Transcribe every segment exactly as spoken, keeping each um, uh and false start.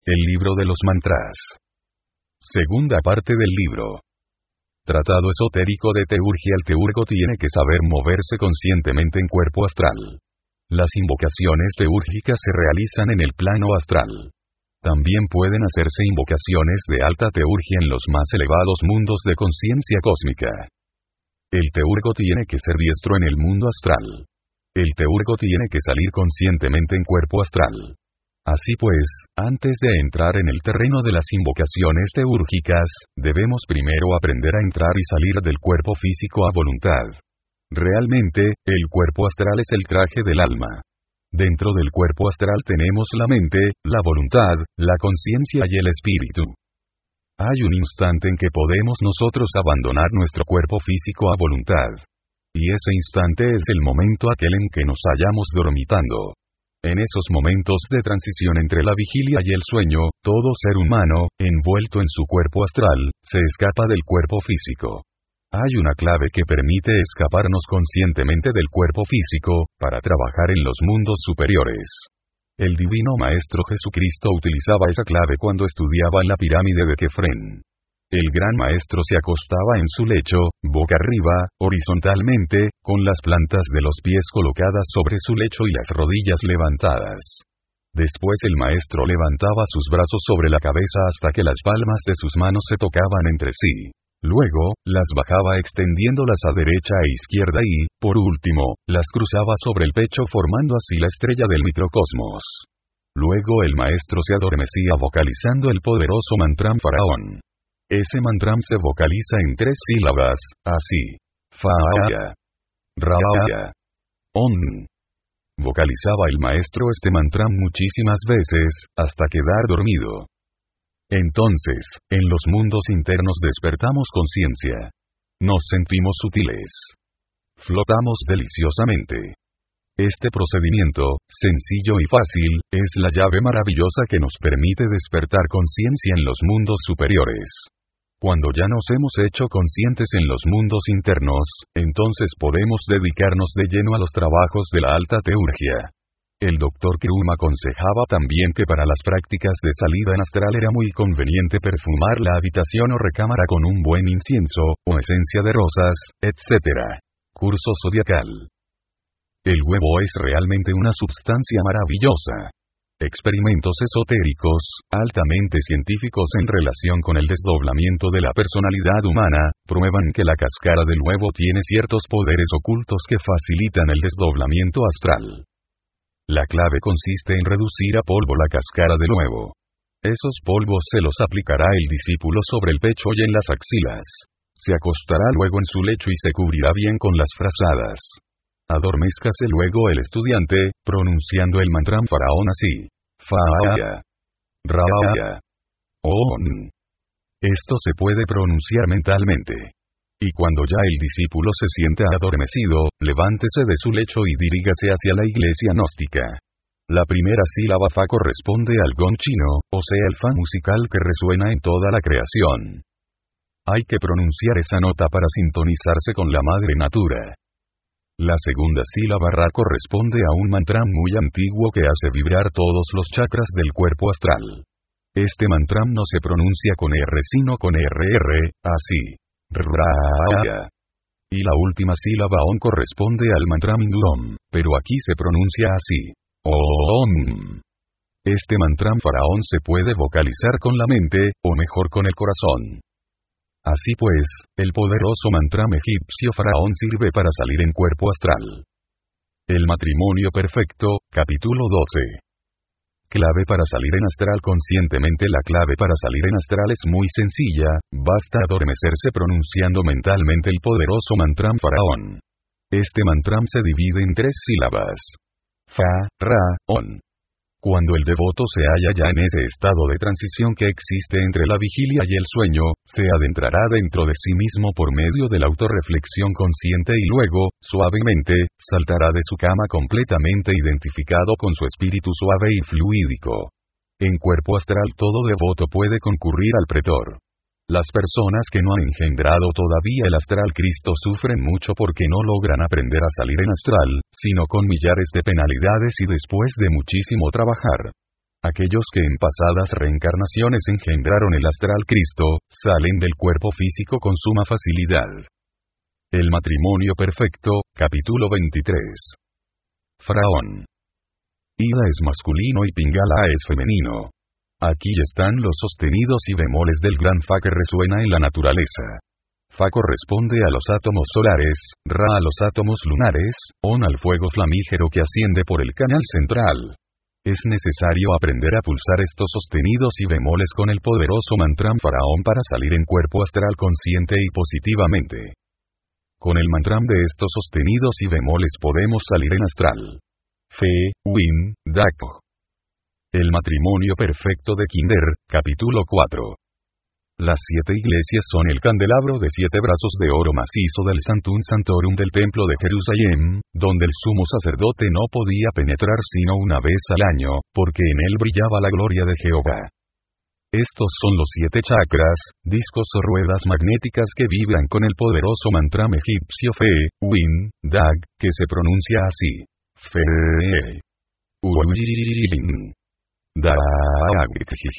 El libro de los mantras. Segunda parte del libro. Tratado esotérico de teurgia. El teurgo tiene que saber moverse conscientemente en cuerpo astral. Las invocaciones teúrgicas se realizan en el plano astral. También pueden hacerse invocaciones de alta teurgia en los más elevados mundos de conciencia cósmica. El teurgo tiene que ser diestro en el mundo astral. El teurgo tiene que salir conscientemente en cuerpo astral. Así pues, antes de entrar en el terreno de las invocaciones teúrgicas, debemos primero aprender a entrar y salir del cuerpo físico a voluntad. Realmente, el cuerpo astral es el traje del alma. Dentro del cuerpo astral tenemos la mente, la voluntad, la conciencia y el espíritu. Hay un instante en que podemos nosotros abandonar nuestro cuerpo físico a voluntad. Y ese instante es el momento aquel en que nos hallamos dormitando. En esos momentos de transición entre la vigilia y el sueño, todo ser humano, envuelto en su cuerpo astral, se escapa del cuerpo físico. Hay una clave que permite escaparnos conscientemente del cuerpo físico, para trabajar en los mundos superiores. El Divino Maestro Jesucristo utilizaba esa clave cuando estudiaba en la pirámide de Kefren. El Gran Maestro se acostaba en su lecho, boca arriba, horizontalmente, con las plantas de los pies colocadas sobre su lecho y las rodillas levantadas. Después el Maestro levantaba sus brazos sobre la cabeza hasta que las palmas de sus manos se tocaban entre sí. Luego, las bajaba extendiéndolas a derecha e izquierda y, por último, las cruzaba sobre el pecho formando así la estrella del microcosmos. Luego el Maestro se adormecía vocalizando el poderoso mantram faraón. Ese mantram se vocaliza en tres sílabas, así. Fa-ya. Ra-ya. On. Vocalizaba el Maestro este mantram muchísimas veces, hasta quedar dormido. Entonces, en los mundos internos despertamos conciencia. Nos sentimos sutiles. Flotamos deliciosamente. Este procedimiento, sencillo y fácil, es la llave maravillosa que nos permite despertar conciencia en los mundos superiores. Cuando ya nos hemos hecho conscientes en los mundos internos, entonces podemos dedicarnos de lleno a los trabajos de la alta teurgia. El doctor Krum aconsejaba también que para las prácticas de salida en astral era muy conveniente perfumar la habitación o recámara con un buen incienso, o esencia de rosas, etcétera. Curso zodiacal. El huevo es realmente una substancia maravillosa. Experimentos esotéricos, altamente científicos en relación con el desdoblamiento de la personalidad humana, prueban que la cáscara del huevo tiene ciertos poderes ocultos que facilitan el desdoblamiento astral. La clave consiste en reducir a polvo la cáscara del huevo. Esos polvos se los aplicará el discípulo sobre el pecho y en las axilas. Se acostará luego en su lecho y se cubrirá bien con las frazadas. Adormézcase luego el estudiante, pronunciando el mantram faraón así. Fa-ya. Ra-ya. On. Esto se puede pronunciar mentalmente. Y cuando ya el discípulo se siente adormecido, levántese de su lecho y dirígase hacia la iglesia gnóstica. La primera sílaba fa corresponde al gong chino, o sea el fa musical que resuena en toda la creación. Hay que pronunciar esa nota para sintonizarse con la madre natura. La segunda sílaba ra corresponde a un mantram muy antiguo que hace vibrar todos los chakras del cuerpo astral. Este mantram no se pronuncia con R sino con R R, así. Ra-ya. Y la última sílaba on corresponde al mantram hindú om, pero aquí se pronuncia así. Om. Este mantram faraón se puede vocalizar con la mente, o mejor con el corazón. Así pues, el poderoso mantram egipcio faraón sirve para salir en cuerpo astral. El matrimonio perfecto, capítulo doce. Clave para salir en astral conscientemente. La clave para salir en astral es muy sencilla, basta adormecerse pronunciando mentalmente el poderoso mantram faraón. Este mantram se divide en tres sílabas. Fa, ra, on. Cuando el devoto se halla ya en ese estado de transición que existe entre la vigilia y el sueño, se adentrará dentro de sí mismo por medio de la autorreflexión consciente y luego, suavemente, saltará de su cama completamente identificado con su espíritu suave y fluídico. En cuerpo astral todo devoto puede concurrir al pretor. Las personas que no han engendrado todavía el astral Cristo sufren mucho porque no logran aprender a salir en astral, sino con millares de penalidades y después de muchísimo trabajar. Aquellos que en pasadas reencarnaciones engendraron el astral Cristo, salen del cuerpo físico con suma facilidad. El matrimonio perfecto, capítulo veintitrés. Faraón. Ida es masculino y Pingala es femenino. Aquí están los sostenidos y bemoles del gran Fa que resuena en la naturaleza. Fa corresponde a los átomos solares, Ra a los átomos lunares, On al fuego flamígero que asciende por el canal central. Es necesario aprender a pulsar estos sostenidos y bemoles con el poderoso mantram Faraón para salir en cuerpo astral consciente y positivamente. Con el mantram de estos sostenidos y bemoles podemos salir en astral. Fe, Win, Dak. El matrimonio perfecto de Kinder, capítulo cuatro. Las siete iglesias son el candelabro de siete brazos de oro macizo del Santum Santorum del templo de Jerusalén, donde el sumo sacerdote no podía penetrar sino una vez al año, porque en él brillaba la gloria de Jehová. Estos son los siete chakras, discos o ruedas magnéticas que vibran con el poderoso mantram egipcio Fe, Win, Dag, que se pronuncia así. Fe. Win. Dag.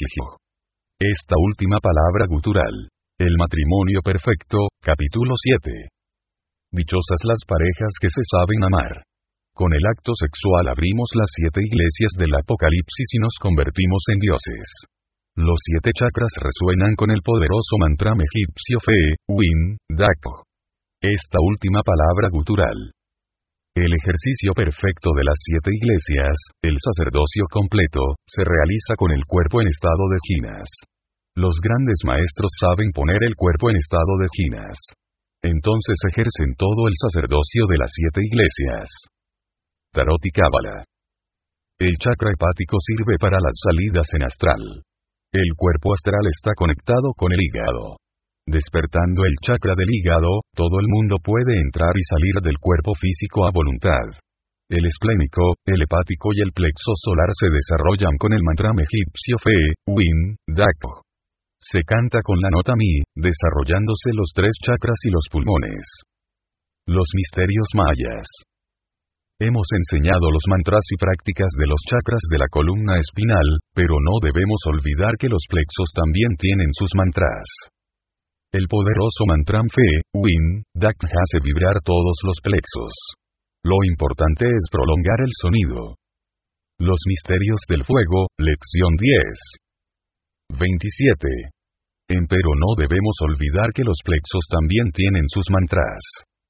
Esta última palabra gutural. El matrimonio perfecto, capítulo siete. Dichosas las parejas que se saben amar. Con el acto sexual abrimos las siete iglesias del Apocalipsis y nos convertimos en dioses. Los siete chakras resuenan con el poderoso mantram egipcio Fe, Win, Dak. Esta última palabra gutural. El ejercicio perfecto de las siete iglesias, el sacerdocio completo, se realiza con el cuerpo en estado de jinas. Los grandes maestros saben poner el cuerpo en estado de jinas. Entonces ejercen todo el sacerdocio de las siete iglesias. Tarot y Cábala. El chakra hepático sirve para las salidas en astral. El cuerpo astral está conectado con el hígado. Despertando el chakra del hígado, todo el mundo puede entrar y salir del cuerpo físico a voluntad. El esplénico, el hepático y el plexo solar se desarrollan con el mantram egipcio Fe, Win, Dak. Se canta con la nota Mi, desarrollándose los tres chakras y los pulmones. Los misterios mayas. Hemos enseñado los mantras y prácticas de los chakras de la columna espinal, pero no debemos olvidar que los plexos también tienen sus mantras. El poderoso mantram Fe, Win, Dak hace vibrar todos los plexos. Lo importante es prolongar el sonido. Los misterios del fuego, lección diez. veintisiete. Empero no debemos olvidar que los plexos también tienen sus mantras.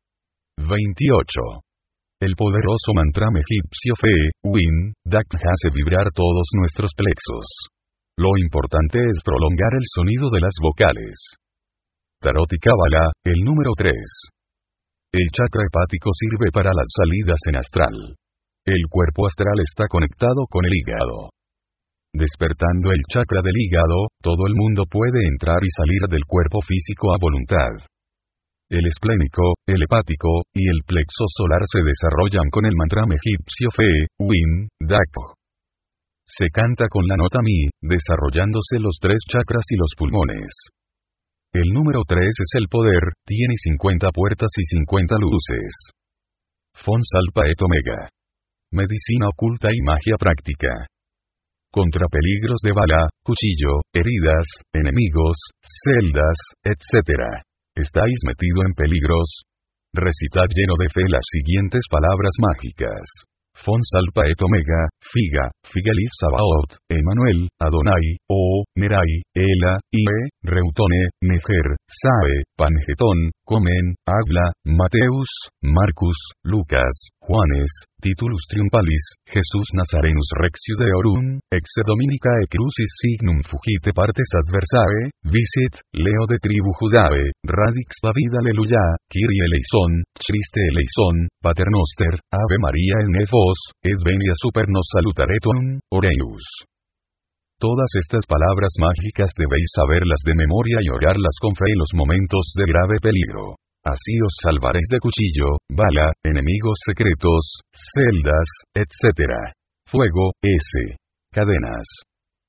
veintiocho. El poderoso mantram egipcio Fe, Win, Dak hace vibrar todos nuestros plexos. Lo importante es prolongar el sonido de las vocales. Tarot y Cábala, el número tres. El chakra hepático sirve para las salidas en astral. El cuerpo astral está conectado con el hígado. Despertando el chakra del hígado, todo el mundo puede entrar y salir del cuerpo físico a voluntad. El esplénico, el hepático, y el plexo solar se desarrollan con el mantram egipcio Fe, Win, Dak. Se canta con la nota Mi, desarrollándose los tres chakras y los pulmones. El número tres es el poder, tiene cincuenta puertas y cincuenta luces. Fons Alpha et Omega. Medicina oculta y magia práctica. Contra peligros de bala, cuchillo, heridas, enemigos, celdas, etcétera. ¿Estáis metido en peligros? Recitad lleno de fe las siguientes palabras mágicas. Fons Alpha et Omega, Figa, Figelis Sabaoth, Emanuel, Adonai, O, Nerai, Ela, Ie, Reutone, Nefer, Sae, Pangetón, Comen, Agla, Mateus, Marcus, Lucas, Juanes, Titulus Triumpalis, Jesús Nazarenus Rex Judeorum, Ex Dominicae Crucis Signum Fugite Partes Adversae, Visit, Leo de Tribu Judae, Radix David Aleluya, Kyrie eleison, Christe eleison, Paternoster, Ave María en Nefos, et venia super nos salutaretum, Oreus. Todas estas palabras mágicas debéis saberlas de memoria y orarlas con fe en los momentos de grave peligro. Así os salvaréis de cuchillo, bala, enemigos secretos, celdas, etcétera. Fuego, S. Cadenas.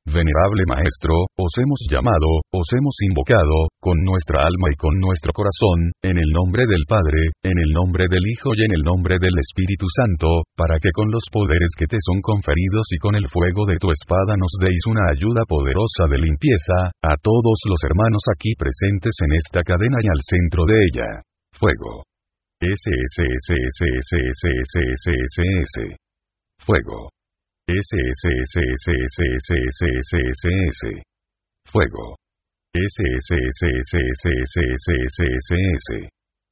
Venerable Maestro, os hemos llamado, os hemos invocado, con nuestra alma y con nuestro corazón, en el nombre del Padre, en el nombre del Hijo y en el nombre del Espíritu Santo, para que con los poderes que te son conferidos y con el fuego de tu espada nos deis una ayuda poderosa de limpieza, a todos los hermanos aquí presentes en esta cadena y al centro de ella. Fuego. S S S S S S S S S S. Fuego. S S S S S S S S S S. Fuego. S S S S S S S S S S.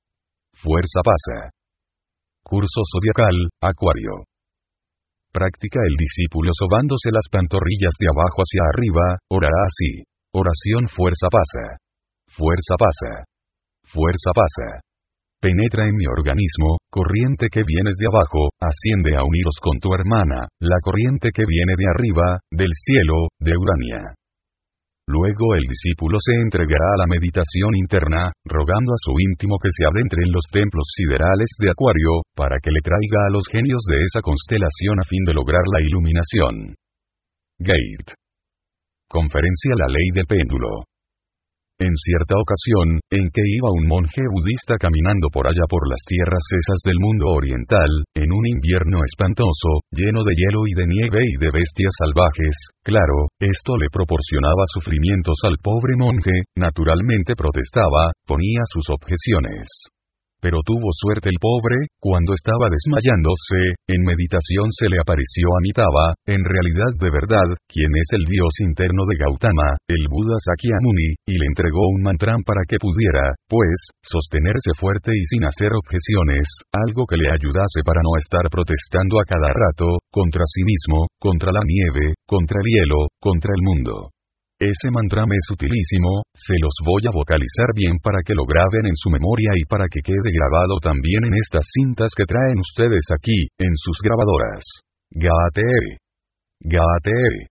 Fuerza pasa. Curso zodiacal, Acuario. Practica el discípulo sobándose las pantorrillas de abajo hacia arriba, orará así. Oración fuerza pasa. Fuerza pasa. Fuerza pasa. Penetra en mi organismo, corriente que vienes de abajo, asciende a uniros con tu hermana, la corriente que viene de arriba, del cielo, de Urania. Luego el discípulo se entregará a la meditación interna, rogando a su íntimo que se adentre en los templos siderales de Acuario, para que le traiga a los genios de esa constelación a fin de lograr la iluminación. Gate. Conferencia La Ley del Péndulo. En cierta ocasión, en que iba un monje budista caminando por allá por las tierras esas del mundo oriental, en un invierno espantoso, lleno de hielo y de nieve y de bestias salvajes, claro, esto le proporcionaba sufrimientos al pobre monje, naturalmente protestaba, ponía sus objeciones. Pero tuvo suerte el pobre, cuando estaba desmayándose, en meditación se le apareció Amitabha, en realidad de verdad, quien es el dios interno de Gautama, el Buda Sakyamuni, y le entregó un mantram para que pudiera, pues, sostenerse fuerte y sin hacer objeciones, algo que le ayudase para no estar protestando a cada rato, contra sí mismo, contra la nieve, contra el hielo, contra el mundo. Ese mantram es utilísimo, se los voy a vocalizar bien para que lo graben en su memoria y para que quede grabado también en estas cintas que traen ustedes aquí, en sus grabadoras. Gaate. Gaate.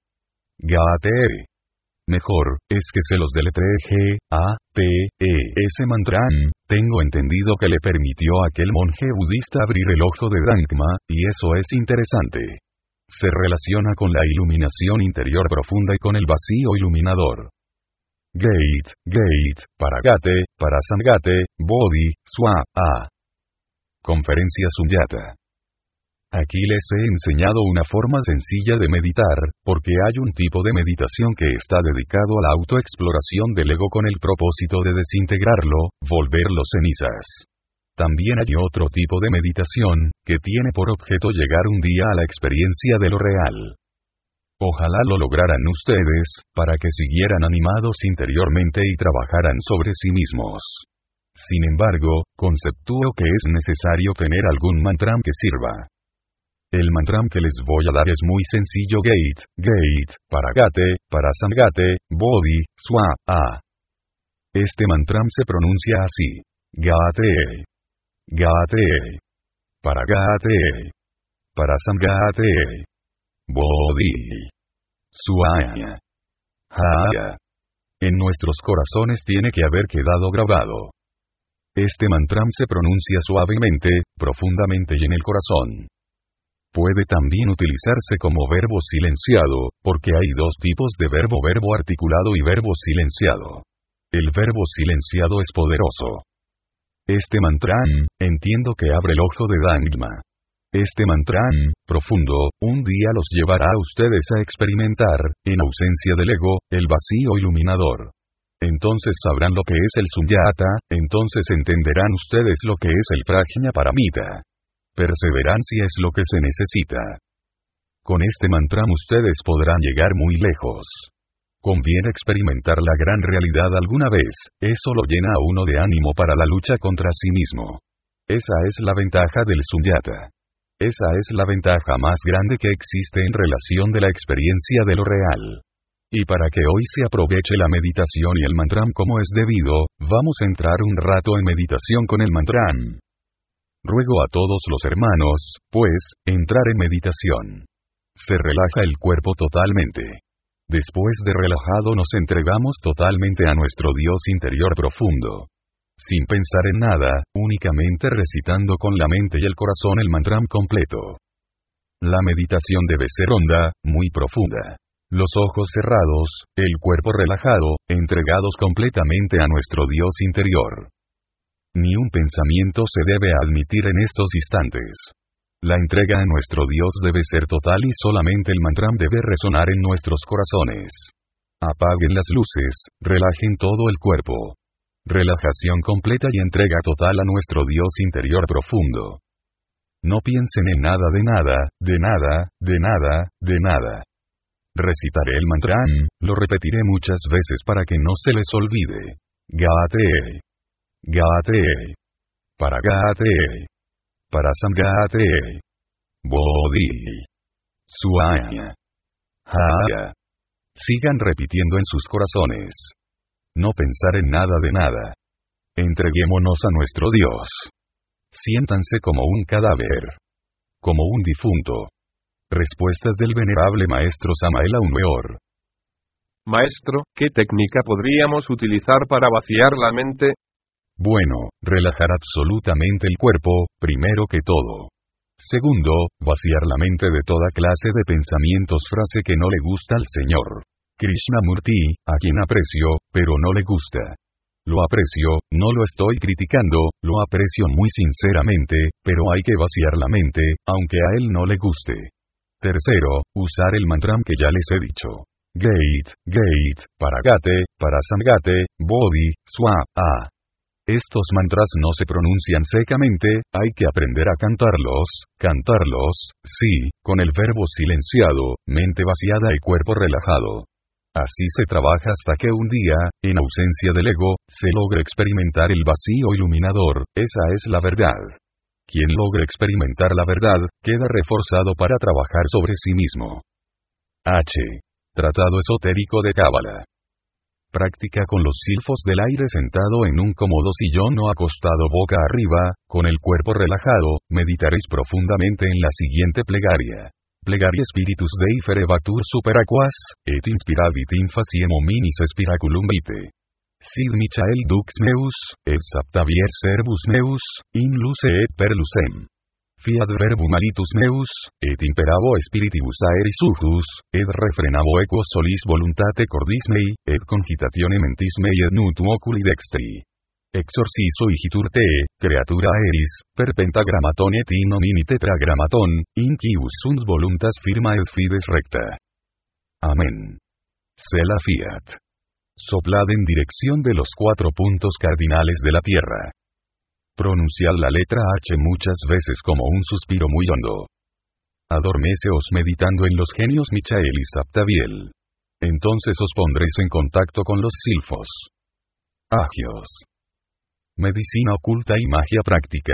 Gaate. Mejor, es que se los deletree G, A, T, E. Ese mantram, tengo entendido que le permitió a aquel monje budista abrir el ojo de Dangma, y eso es interesante. Se relaciona con la iluminación interior profunda y con el vacío iluminador. Gate, Gate, Paragate, Parasangate, Bodhi, Swa, A. Conferencia Sunyata. Aquí les he enseñado una forma sencilla de meditar, porque hay un tipo de meditación que está dedicado a la autoexploración del ego con el propósito de desintegrarlo, volverlo cenizas. También hay otro tipo de meditación, que tiene por objeto llegar un día a la experiencia de lo real. Ojalá lo lograran ustedes, para que siguieran animados interiormente y trabajaran sobre sí mismos. Sin embargo, conceptúo que es necesario tener algún mantram que sirva. El mantram que les voy a dar es muy sencillo: Gate, Gate, Paragate, Parasangate, Bodhi, Swa, A. Este mantram se pronuncia así. Gate. Gate. Paragate. Parasangate. Bodhi. Suaya. Haya. En nuestros corazones tiene que haber quedado grabado. Este mantram se pronuncia suavemente, profundamente y en el corazón. Puede también utilizarse como verbo silenciado, porque hay dos tipos de verbo: verbo articulado y verbo silenciado. El verbo silenciado es poderoso. Este mantram, entiendo que abre el ojo de Dangma. Este mantram, profundo, un día los llevará a ustedes a experimentar, en ausencia del ego, el vacío iluminador. Entonces sabrán lo que es el sunyata, entonces entenderán ustedes lo que es el prajna paramita. Perseverancia es lo que se necesita. Con este mantram ustedes podrán llegar muy lejos. Conviene experimentar la gran realidad alguna vez, eso lo llena a uno de ánimo para la lucha contra sí mismo. Esa es la ventaja del sunyata. Esa es la ventaja más grande que existe en relación de la experiencia de lo real. Y para que hoy se aproveche la meditación y el mantram como es debido, vamos a entrar un rato en meditación con el mantram. Ruego a todos los hermanos, pues, entrar en meditación. Se relaja el cuerpo totalmente. Después de relajado nos entregamos totalmente a nuestro Dios interior profundo. Sin pensar en nada, únicamente recitando con la mente y el corazón el mantram completo. La meditación debe ser honda, muy profunda. Los ojos cerrados, el cuerpo relajado, entregados completamente a nuestro Dios interior. Ni un pensamiento se debe admitir en estos instantes. La entrega a nuestro Dios debe ser total y solamente el mantra debe resonar en nuestros corazones. Apaguen las luces, relajen todo el cuerpo. Relajación completa y entrega total a nuestro Dios interior profundo. No piensen en nada de nada, de nada, de nada, de nada. Recitaré el mantra, lo repetiré muchas veces para que no se les olvide. Gate. Gate. Paragate. Parasamgate. Bodhi. Suaya. Haya. Sigan repitiendo en sus corazones. No pensar en nada de nada. Entreguémonos a nuestro Dios. Siéntanse como un cadáver. Como un difunto. Respuestas del venerable maestro Samael Aun Weor. Maestro, ¿qué técnica podríamos utilizar para vaciar la mente? Bueno, relajar absolutamente el cuerpo, primero que todo. Segundo, vaciar la mente de toda clase de pensamientos, frase que no le gusta al Señor Krishnamurti, a quien aprecio, pero no le gusta. Lo aprecio, no lo estoy criticando, lo aprecio muy sinceramente, pero hay que vaciar la mente, aunque a él no le guste. Tercero, usar el mantra que ya les he dicho. Gate, Gate, Paragate, Parasamgate, Bodhi, Swa, A. Estos mantras no se pronuncian secamente, hay que aprender a cantarlos, cantarlos, sí, con el verbo silenciado, mente vaciada y cuerpo relajado. Así se trabaja hasta que un día, en ausencia del ego, se logre experimentar el vacío iluminador, esa es la verdad. Quien logre experimentar la verdad, queda reforzado para trabajar sobre sí mismo. H. Tratado esotérico de Cábala. Práctica con los silfos del aire sentado en un cómodo sillón o acostado boca arriba, con el cuerpo relajado, meditaréis profundamente en la siguiente plegaria. Plegaria Spiritus Dei ferebatur superaquas, et inspiravit in faciem hominis spiraculum vitae. Sid Michael dux meus, et saptavier servus meus, in luce et per lucem. Fiat verbum alitus meus, et imperavo spiritibus aeris ujus, et refrenavo equo solis voluntate cordis mei, et cogitatione mentis mei et nutum oculi dextri. Exorciso igitur te, creatura aeris, per pentagramaton et in nomini tetragramaton, in quius sunt voluntas firma et fides recta. Amén. Sela fiat. Soplad en dirección de los cuatro puntos cardinales de la Tierra. Pronunciad la letra H muchas veces como un suspiro muy hondo. Adormeceos meditando en los genios Michael y Saptaviel. Entonces os pondréis en contacto con los silfos. Agios. Medicina oculta y magia práctica.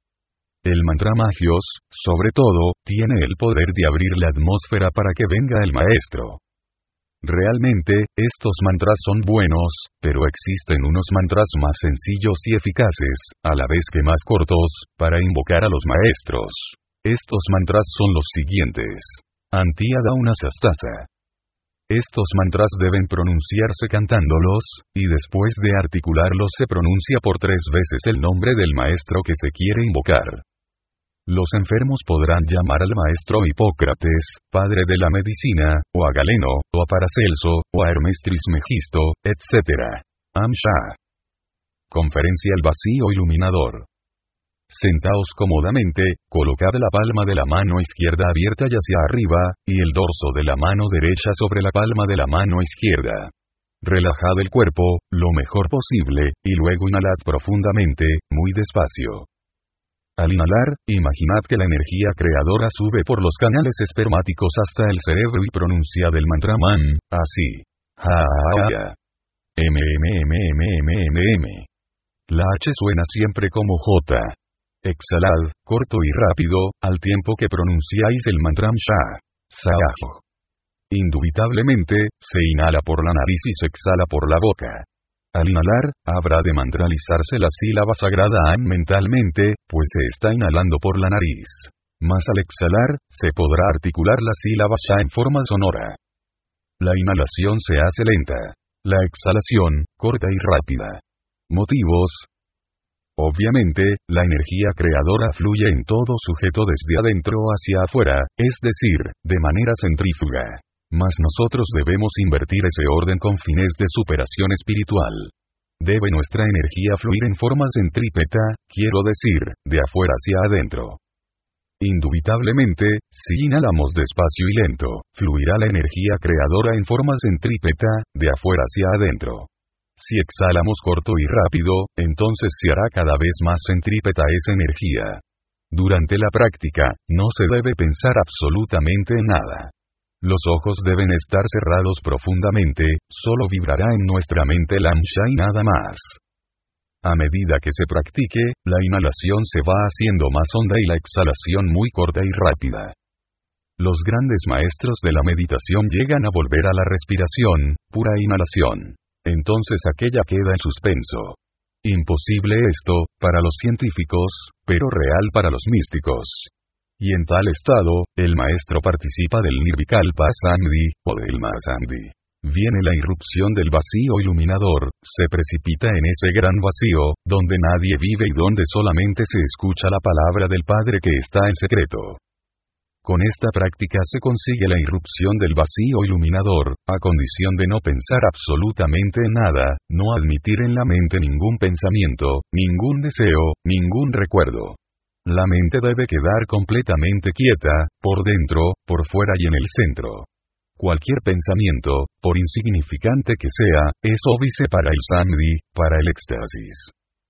El mantra Magios, sobre todo, tiene el poder de abrir la atmósfera para que venga el maestro. Realmente, estos mantras son buenos, pero existen unos mantras más sencillos y eficaces, a la vez que más cortos, para invocar a los maestros. Estos mantras son los siguientes. Antiada una sastasa. Estos mantras deben pronunciarse cantándolos, y después de articularlos se pronuncia por tres veces el nombre del maestro que se quiere invocar. Los enfermos podrán llamar al maestro Hipócrates, padre de la medicina, o a Galeno, o a Paracelso, o a Hermes Trismegisto, etcétera. Amsha. Conferencia al vacío iluminador. Sentaos cómodamente, colocad la palma de la mano izquierda abierta y hacia arriba, y el dorso de la mano derecha sobre la palma de la mano izquierda. Relajad el cuerpo, lo mejor posible, y luego inhalad profundamente, muy despacio. Al inhalar, imaginad que la energía creadora sube por los canales espermáticos hasta el cerebro y pronunciad el mantra man, así. Ha-ha-ha. M M M M M M M. La H suena siempre como J. Exhalad, corto y rápido, al tiempo que pronunciáis el mantra Sha. Sajo. Indubitablemente, se inhala por la nariz y se exhala por la boca. Al inhalar, habrá de mantralizarse la sílaba sagrada Am mentalmente, pues se está inhalando por la nariz. Mas al exhalar, se podrá articular la sílaba Sha en forma sonora. La inhalación se hace lenta. La exhalación, corta y rápida. Motivos. Obviamente, la energía creadora fluye en todo sujeto desde adentro hacia afuera, es decir, de manera centrífuga. Mas nosotros debemos invertir ese orden con fines de superación espiritual. Debe nuestra energía fluir en forma centrípeta, quiero decir, de afuera hacia adentro. Indubitablemente, si inhalamos despacio y lento, fluirá la energía creadora en forma centrípeta, de afuera hacia adentro. Si exhalamos corto y rápido, entonces se hará cada vez más centrípeta esa energía. Durante la práctica, no se debe pensar absolutamente en nada. Los ojos deben estar cerrados profundamente, solo vibrará en nuestra mente el Amsha y nada más. A medida que se practique, la inhalación se va haciendo más honda y la exhalación muy corta y rápida. Los grandes maestros de la meditación llegan a volver a la respiración, pura inhalación. Entonces aquella queda en suspenso. Imposible esto, para los científicos, pero real para los místicos. Y en tal estado, el maestro participa del Nirvikalpa Samdhi, o del Mahasamdhi. Viene la irrupción del vacío iluminador, se precipita en ese gran vacío, donde nadie vive y donde solamente se escucha la palabra del Padre que está en secreto. Con esta práctica se consigue la irrupción del vacío iluminador, a condición de no pensar absolutamente en nada, no admitir en la mente ningún pensamiento, ningún deseo, ningún recuerdo. La mente debe quedar completamente quieta, por dentro, por fuera y en el centro. Cualquier pensamiento, por insignificante que sea, es óbice para el Samdhi, para el éxtasis.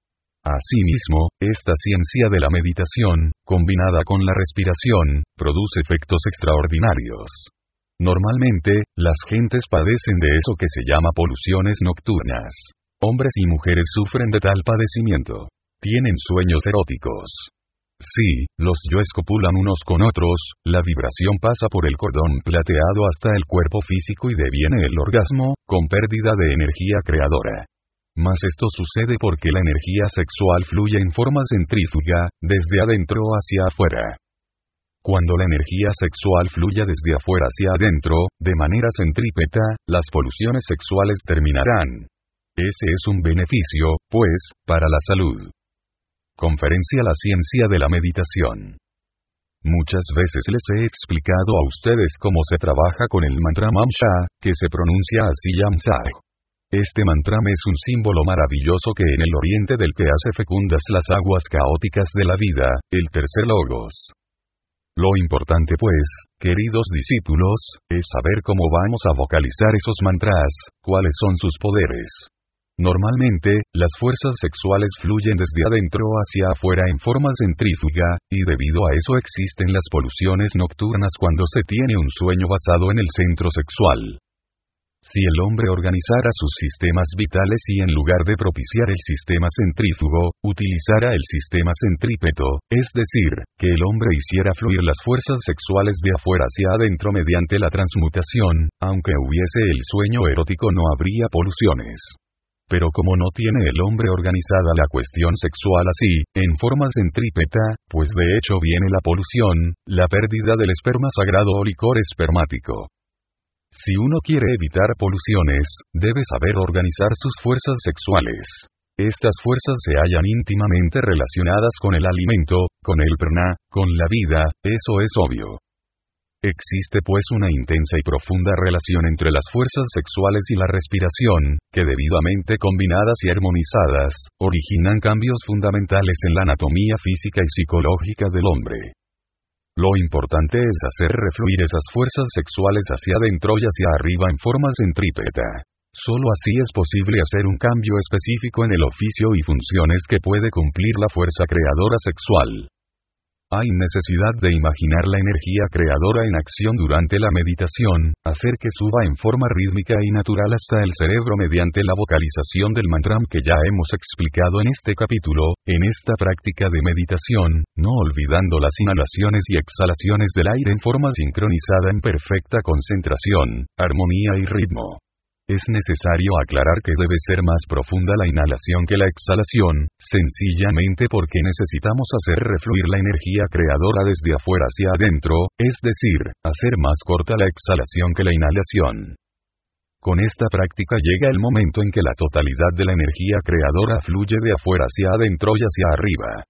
Asimismo, esta ciencia de la meditación, combinada con la respiración, produce efectos extraordinarios. Normalmente, las gentes padecen de eso que se llama poluciones nocturnas. Hombres y mujeres sufren de tal padecimiento. Tienen sueños eróticos. Sí, los yoes copulan unos con otros, la vibración pasa por el cordón plateado hasta el cuerpo físico y deviene el orgasmo, con pérdida de energía creadora. Mas esto sucede porque la energía sexual fluye en forma centrífuga, desde adentro hacia afuera. Cuando la energía sexual fluya desde afuera hacia adentro, de manera centrípeta, las poluciones sexuales terminarán. Ese es un beneficio, pues, para la salud. Conferencia La ciencia de la meditación. Muchas veces les he explicado a ustedes cómo se trabaja con el mantra Amsha, que se pronuncia así Yamsaj. Este mantra es un símbolo maravilloso que en el oriente del que hace fecundas las aguas caóticas de la vida, el tercer logos. Lo importante pues, queridos discípulos, es saber cómo vamos a vocalizar esos mantras, cuáles son sus poderes. Normalmente, las fuerzas sexuales fluyen desde adentro hacia afuera en forma centrífuga, y debido a eso existen las poluciones nocturnas cuando se tiene un sueño basado en el centro sexual. Si el hombre organizara sus sistemas vitales y en lugar de propiciar el sistema centrífugo, utilizara el sistema centrípeto, es decir, que el hombre hiciera fluir las fuerzas sexuales de afuera hacia adentro mediante la transmutación, aunque hubiese el sueño erótico no habría poluciones. Pero como no tiene el hombre organizada la cuestión sexual así, en forma centrípeta, pues de hecho viene la polución, la pérdida del esperma sagrado o licor espermático. Si uno quiere evitar poluciones, debe saber organizar sus fuerzas sexuales. Estas fuerzas se hallan íntimamente relacionadas con el alimento, con el prana, con la vida, eso es obvio. Existe pues una intensa y profunda relación entre las fuerzas sexuales y la respiración, que debidamente combinadas y armonizadas, originan cambios fundamentales en la anatomía física y psicológica del hombre. Lo importante es hacer refluir esas fuerzas sexuales hacia adentro y hacia arriba en forma centrípeta. Solo así es posible hacer un cambio específico en el oficio y funciones que puede cumplir la fuerza creadora sexual. Hay necesidad de imaginar la energía creadora en acción durante la meditación, hacer que suba en forma rítmica y natural hasta el cerebro mediante la vocalización del mantra que ya hemos explicado en este capítulo, en esta práctica de meditación, no olvidando las inhalaciones y exhalaciones del aire en forma sincronizada en perfecta concentración, armonía y ritmo. Es necesario aclarar que debe ser más profunda la inhalación que la exhalación, sencillamente porque necesitamos hacer refluir la energía creadora desde afuera hacia adentro, es decir, hacer más corta la exhalación que la inhalación. Con esta práctica llega el momento en que la totalidad de la energía creadora fluye de afuera hacia adentro y hacia arriba.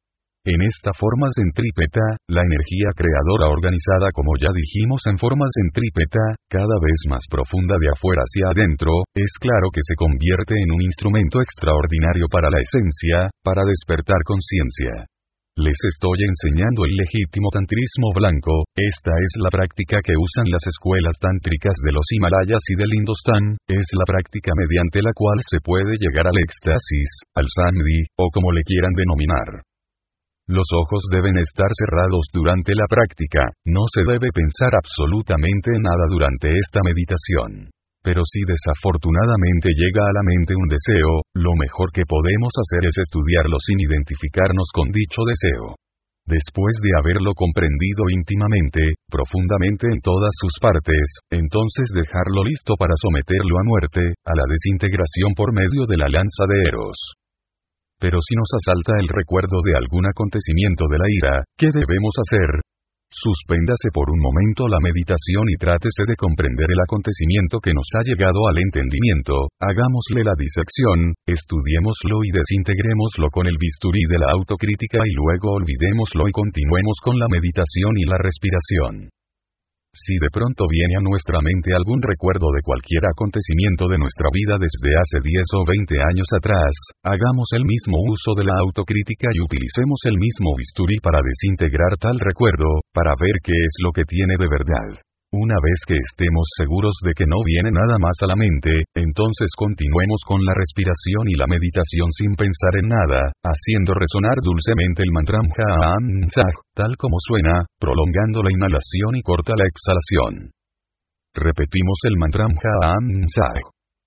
En esta forma centrípeta, la energía creadora organizada como ya dijimos en forma centrípeta, cada vez más profunda de afuera hacia adentro, es claro que se convierte en un instrumento extraordinario para la esencia, para despertar conciencia. Les estoy enseñando el legítimo tantrismo blanco, esta es la práctica que usan las escuelas tántricas de los Himalayas y del Indostán, es la práctica mediante la cual se puede llegar al éxtasis, al samadhi, o como le quieran denominar. Los ojos deben estar cerrados durante la práctica, no se debe pensar absolutamente en nada durante esta meditación. Pero si desafortunadamente llega a la mente un deseo, lo mejor que podemos hacer es estudiarlo sin identificarnos con dicho deseo. Después de haberlo comprendido íntimamente, profundamente en todas sus partes, entonces dejarlo listo para someterlo a muerte, a la desintegración por medio de la lanza de Eros. Pero si nos asalta el recuerdo de algún acontecimiento de la ira, ¿qué debemos hacer? Suspéndase por un momento la meditación y trátese de comprender el acontecimiento que nos ha llegado al entendimiento, hagámosle la disección, estudiémoslo y desintegrémoslo con el bisturí de la autocrítica y luego olvidémoslo y continuemos con la meditación y la respiración. Si de pronto viene a nuestra mente algún recuerdo de cualquier acontecimiento de nuestra vida desde hace diez o veinte años atrás, hagamos el mismo uso de la autocrítica y utilicemos el mismo bisturí para desintegrar tal recuerdo, para ver qué es lo que tiene de verdad. Una vez que estemos seguros de que no viene nada más a la mente, entonces continuemos con la respiración y la meditación sin pensar en nada, haciendo resonar dulcemente el mantra Ham Sah, tal como suena, prolongando la inhalación y corta la exhalación. Repetimos el mantra Ham Sah,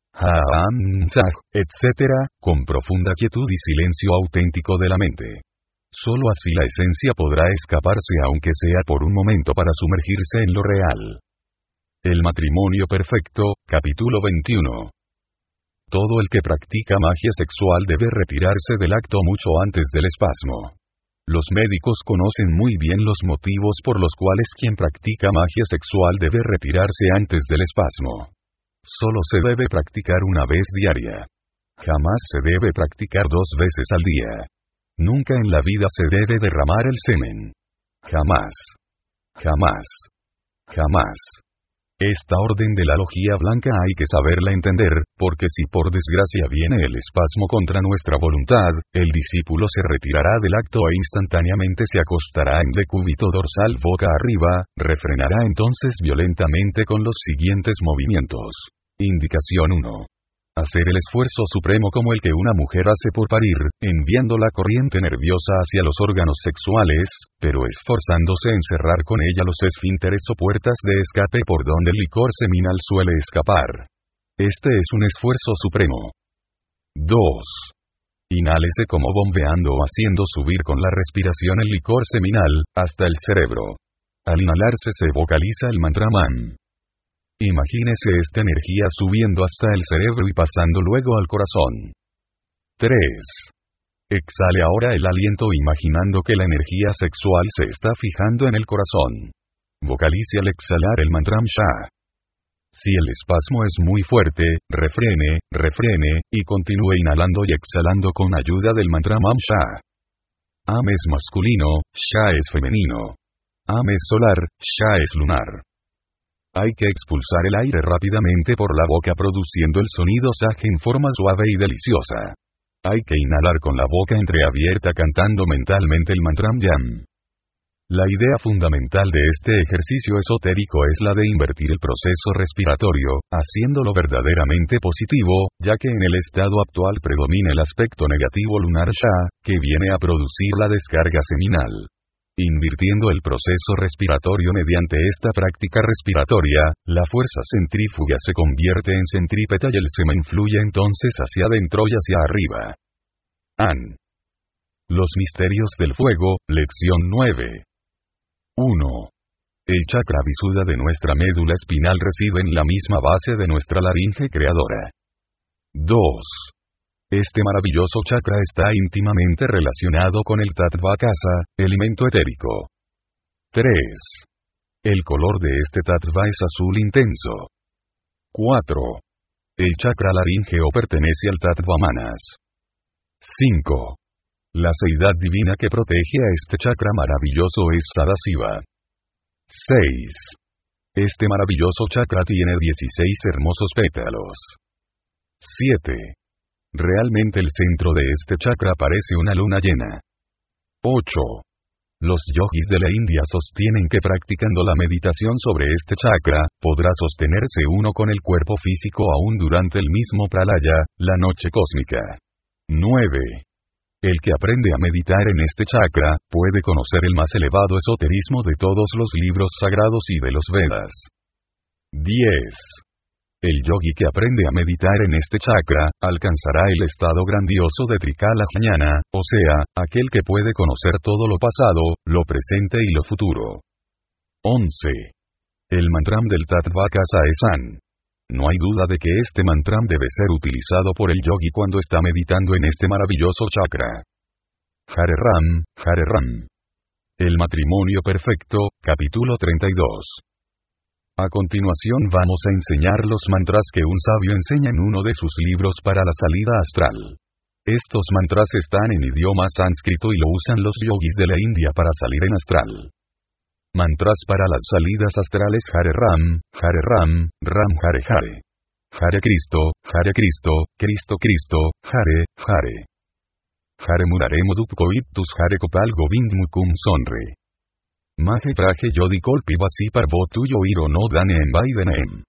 Ham Sah, etcétera, con profunda quietud y silencio auténtico de la mente. Solo así la esencia podrá escaparse aunque sea por un momento para sumergirse en lo real. El matrimonio perfecto, capítulo veintiuno. Todo el que practica magia sexual debe retirarse del acto mucho antes del espasmo. Los médicos conocen muy bien los motivos por los cuales quien practica magia sexual debe retirarse antes del espasmo. Solo se debe practicar una vez diaria. Jamás se debe practicar dos veces al día. Nunca en la vida se debe derramar el semen. Jamás. Jamás. Jamás. Esta orden de la logía blanca hay que saberla entender, porque si por desgracia viene el espasmo contra nuestra voluntad, el discípulo se retirará del acto e instantáneamente se acostará en decúbito dorsal boca arriba, refrenará entonces violentamente con los siguientes movimientos. Indicación uno. Hacer el esfuerzo supremo como el que una mujer hace por parir, enviando la corriente nerviosa hacia los órganos sexuales, pero esforzándose en cerrar con ella los esfínteres o puertas de escape por donde el licor seminal suele escapar. Este es un esfuerzo supremo. dos. Inhálese como bombeando o haciendo subir con la respiración el licor seminal, hasta el cerebro. Al inhalarse se vocaliza el mantra Man. Imagínese esta energía subiendo hasta el cerebro y pasando luego al corazón. tres. Exhale ahora el aliento imaginando que la energía sexual se está fijando en el corazón. Vocalice al exhalar el mantra Sha. Si el espasmo es muy fuerte, refrene, refrene, y continúe inhalando y exhalando con ayuda del mantra Mam Sha. Am es masculino, Sha es femenino. Am es solar, Sha es lunar. Hay que expulsar el aire rápidamente por la boca produciendo el sonido Saj en forma suave y deliciosa. Hay que inhalar con la boca entreabierta cantando mentalmente el mantra Yam. La idea fundamental de este ejercicio esotérico es la de invertir el proceso respiratorio, haciéndolo verdaderamente positivo, ya que en el estado actual predomina el aspecto negativo lunar Sha, que viene a producir la descarga seminal. Invirtiendo el proceso respiratorio mediante esta práctica respiratoria, la fuerza centrífuga se convierte en centrípeta y el semen fluye entonces hacia adentro y hacia arriba. An. Los misterios del fuego, lección nueve. uno. El chakra visuddha de nuestra médula espinal reside en la misma base de nuestra laringe creadora. dos. Este maravilloso chakra está íntimamente relacionado con el tattva akasa, elemento etérico. tres. El color de este tattva es azul intenso. cuatro. El chakra laríngeo pertenece al tattva manas. cinco. La seidad divina que protege a este chakra maravilloso es Sadasiva. seis. Este maravilloso chakra tiene dieciséis hermosos pétalos. siete. Realmente el centro de este chakra parece una luna llena. ocho. Los yogis de la India sostienen que practicando la meditación sobre este chakra, podrá sostenerse uno con el cuerpo físico aún durante el mismo pralaya, la noche cósmica. nueve. El que aprende a meditar en este chakra, puede conocer el más elevado esoterismo de todos los libros sagrados y de los Vedas. diez. El yogi que aprende a meditar en este chakra, alcanzará el estado grandioso de Trikala Jnana, o sea, aquel que puede conocer todo lo pasado, lo presente y lo futuro. once. El mantram del Tattvaka Saesan. No hay duda de que este mantram debe ser utilizado por el yogi cuando está meditando en este maravilloso chakra. Hare Ram, Hare Ram. El matrimonio perfecto, capítulo treinta y dos. A continuación vamos a enseñar los mantras que un sabio enseña en uno de sus libros para la salida astral. Estos mantras están en idioma sánscrito y lo usan los yogis de la India para salir en astral. Mantras para las salidas astrales: Hare Ram, Hare Ram, Ram Hare Hare. Hare Cristo, Hare Cristo, Cristo Cristo, Hare, Hare. Hare Murare Modupko Iptus Hare Kopal Govind Mukum Sonre. Mahe Praje Yodi Kolpi Vasi Parvo Tuyo Iro No Dane en Baidenem.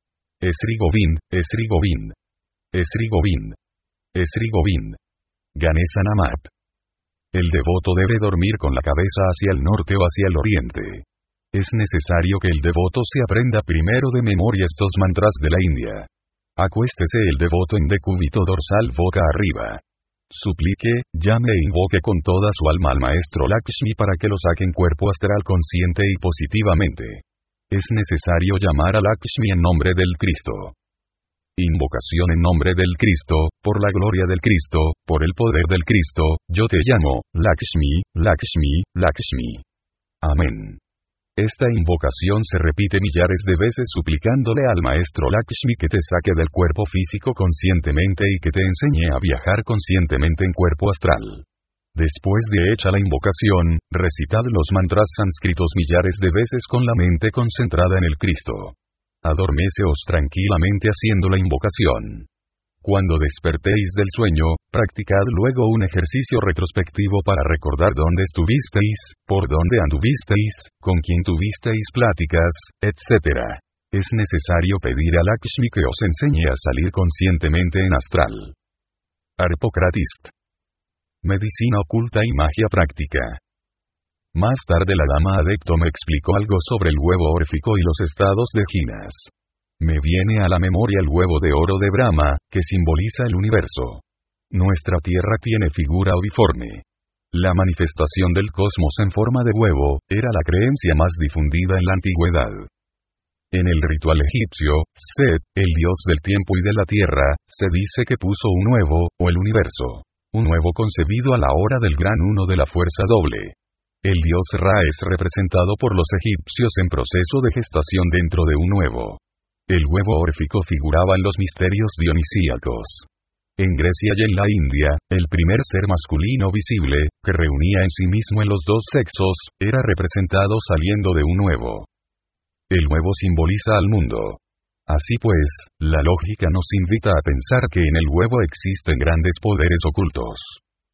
Esri Govind, Esri Govind. Esri Govind. Esri Govind. Ganesa Namap. El devoto debe dormir con la cabeza hacia el norte o hacia el oriente. Es necesario que el devoto se aprenda primero de memoria estos mantras de la India. Acuéstese el devoto en decúbito dorsal boca arriba. Suplique, llame e invoque con toda su alma al maestro Lakshmi para que lo saque en cuerpo astral consciente y positivamente. Es necesario llamar a Lakshmi en nombre del Cristo. Invocación en nombre del Cristo, por la gloria del Cristo, por el poder del Cristo, yo te llamo, Lakshmi, Lakshmi, Lakshmi. Amén. Esta invocación se repite millares de veces suplicándole al maestro Lakshmi que te saque del cuerpo físico conscientemente y que te enseñe a viajar conscientemente en cuerpo astral. Después de hecha la invocación, recitad los mantras sánscritos millares de veces con la mente concentrada en el Cristo. Adorméceos tranquilamente haciendo la invocación. Cuando despertéis del sueño, practicad luego un ejercicio retrospectivo para recordar dónde estuvisteis, por dónde anduvisteis, con quién tuvisteis pláticas, etcétera. Es necesario pedir a Lakshmi que os enseñe a salir conscientemente en astral. Arpocratist. Medicina oculta y magia práctica. Más tarde la dama adepto me explicó algo sobre el huevo órfico y los estados de Jinas. Me viene a la memoria el huevo de oro de Brahma, que simboliza el universo. Nuestra Tierra tiene figura oviforme. La manifestación del cosmos en forma de huevo, era la creencia más difundida en la antigüedad. En el ritual egipcio, Set, el dios del tiempo y de la tierra, se dice que puso un huevo, o el universo. Un huevo concebido a la hora del gran uno de la fuerza doble. El dios Ra es representado por los egipcios en proceso de gestación dentro de un huevo. El huevo órfico figuraba en los misterios dionisíacos. En Grecia y en la India, el primer ser masculino visible, que reunía en sí mismo en los dos sexos, era representado saliendo de un huevo. El huevo simboliza al mundo. Así pues, la lógica nos invita a pensar que en el huevo existen grandes poderes ocultos.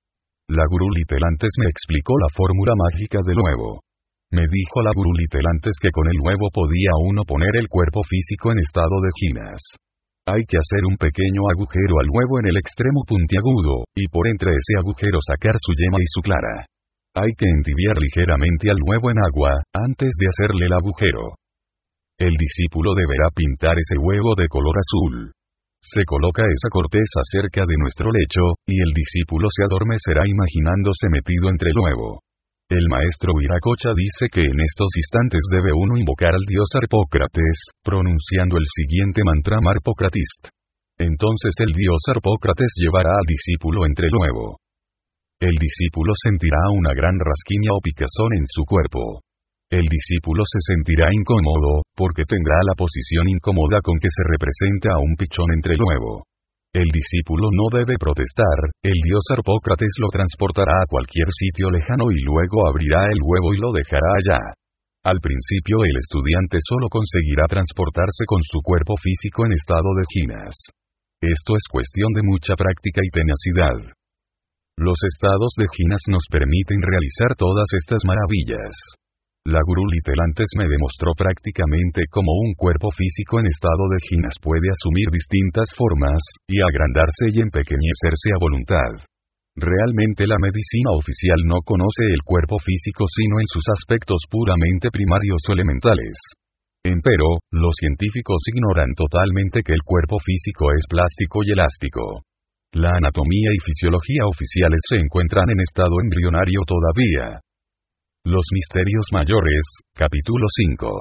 La Gurú Litelantes me explicó la fórmula mágica del huevo. Me dijo la Gurú Litelantes que con el huevo podía uno poner el cuerpo físico en estado de jinas. Hay que hacer un pequeño agujero al huevo en el extremo puntiagudo, y por entre ese agujero sacar su yema y su clara. Hay que entibiar ligeramente al huevo en agua, antes de hacerle el agujero. El discípulo deberá pintar ese huevo de color azul. Se coloca esa corteza cerca de nuestro lecho, y el discípulo se adormecerá imaginándose metido entre el huevo. El maestro Viracocha dice que en estos instantes debe uno invocar al dios Arpócrates, pronunciando el siguiente mantra Arpocratist. Entonces el dios Arpócrates llevará al discípulo entre el huevo. El discípulo sentirá una gran rasquiña o picazón en su cuerpo. El discípulo se sentirá incómodo, porque tendrá la posición incómoda con que se representa a un pichón entre el huevo. El discípulo no debe protestar, el dios Harpócrates lo transportará a cualquier sitio lejano y luego abrirá el huevo y lo dejará allá. Al principio el estudiante solo conseguirá transportarse con su cuerpo físico en estado de jhinas. Esto es cuestión de mucha práctica y tenacidad. Los estados de jhinas nos permiten realizar todas estas maravillas. La Gurú Litel antes me demostró prácticamente cómo un cuerpo físico en estado de jhinas puede asumir distintas formas, y agrandarse y empequeñecerse a voluntad. Realmente la medicina oficial no conoce el cuerpo físico sino en sus aspectos puramente primarios o elementales. Empero, los científicos ignoran totalmente que el cuerpo físico es plástico y elástico. La anatomía y fisiología oficiales se encuentran en estado embrionario todavía. Los misterios mayores, capítulo cinco.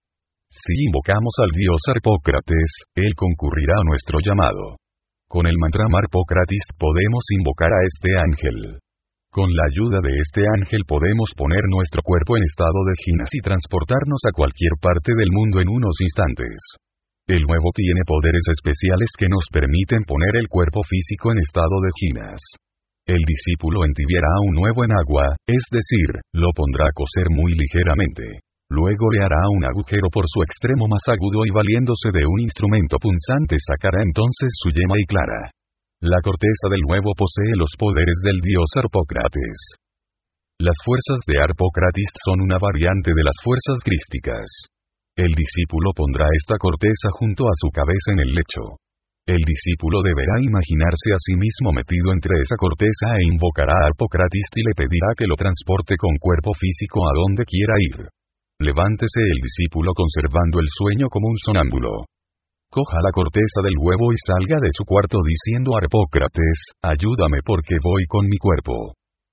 Si invocamos al dios Harpócrates, él concurrirá a nuestro llamado. Con el mantra Harpócrates podemos invocar a este ángel. Con la ayuda de este ángel podemos poner nuestro cuerpo en estado de jhinas y transportarnos a cualquier parte del mundo en unos instantes. El nuevo tiene poderes especiales que nos permiten poner el cuerpo físico en estado de jhinas. El discípulo entibiará un huevo en agua, es decir, lo pondrá a cocer muy ligeramente. Luego le hará un agujero por su extremo más agudo y valiéndose de un instrumento punzante sacará entonces su yema y clara. La corteza del huevo posee los poderes del dios Harpócrates. Las fuerzas de Harpócrates son una variante de las fuerzas crísticas. El discípulo pondrá esta corteza junto a su cabeza en el lecho. El discípulo deberá imaginarse a sí mismo metido entre esa corteza e invocará a Harpócrates y le pedirá que lo transporte con cuerpo físico a donde quiera ir. Levántese el discípulo conservando el sueño como un sonámbulo. Coja la corteza del huevo y salga de su cuarto diciendo a Harpócrates, ayúdame porque voy con mi cuerpo.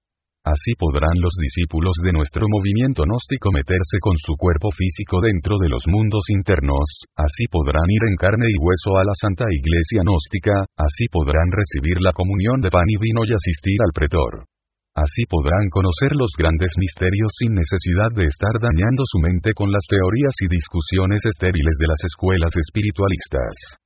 Así podrán los discípulos de nuestro movimiento gnóstico meterse con su cuerpo físico dentro de los mundos internos, así podrán ir en carne y hueso a la Santa Iglesia gnóstica, así podrán recibir la comunión de pan y vino y asistir al pretor. Así podrán conocer los grandes misterios sin necesidad de estar dañando su mente con las teorías y discusiones estériles de las escuelas espiritualistas.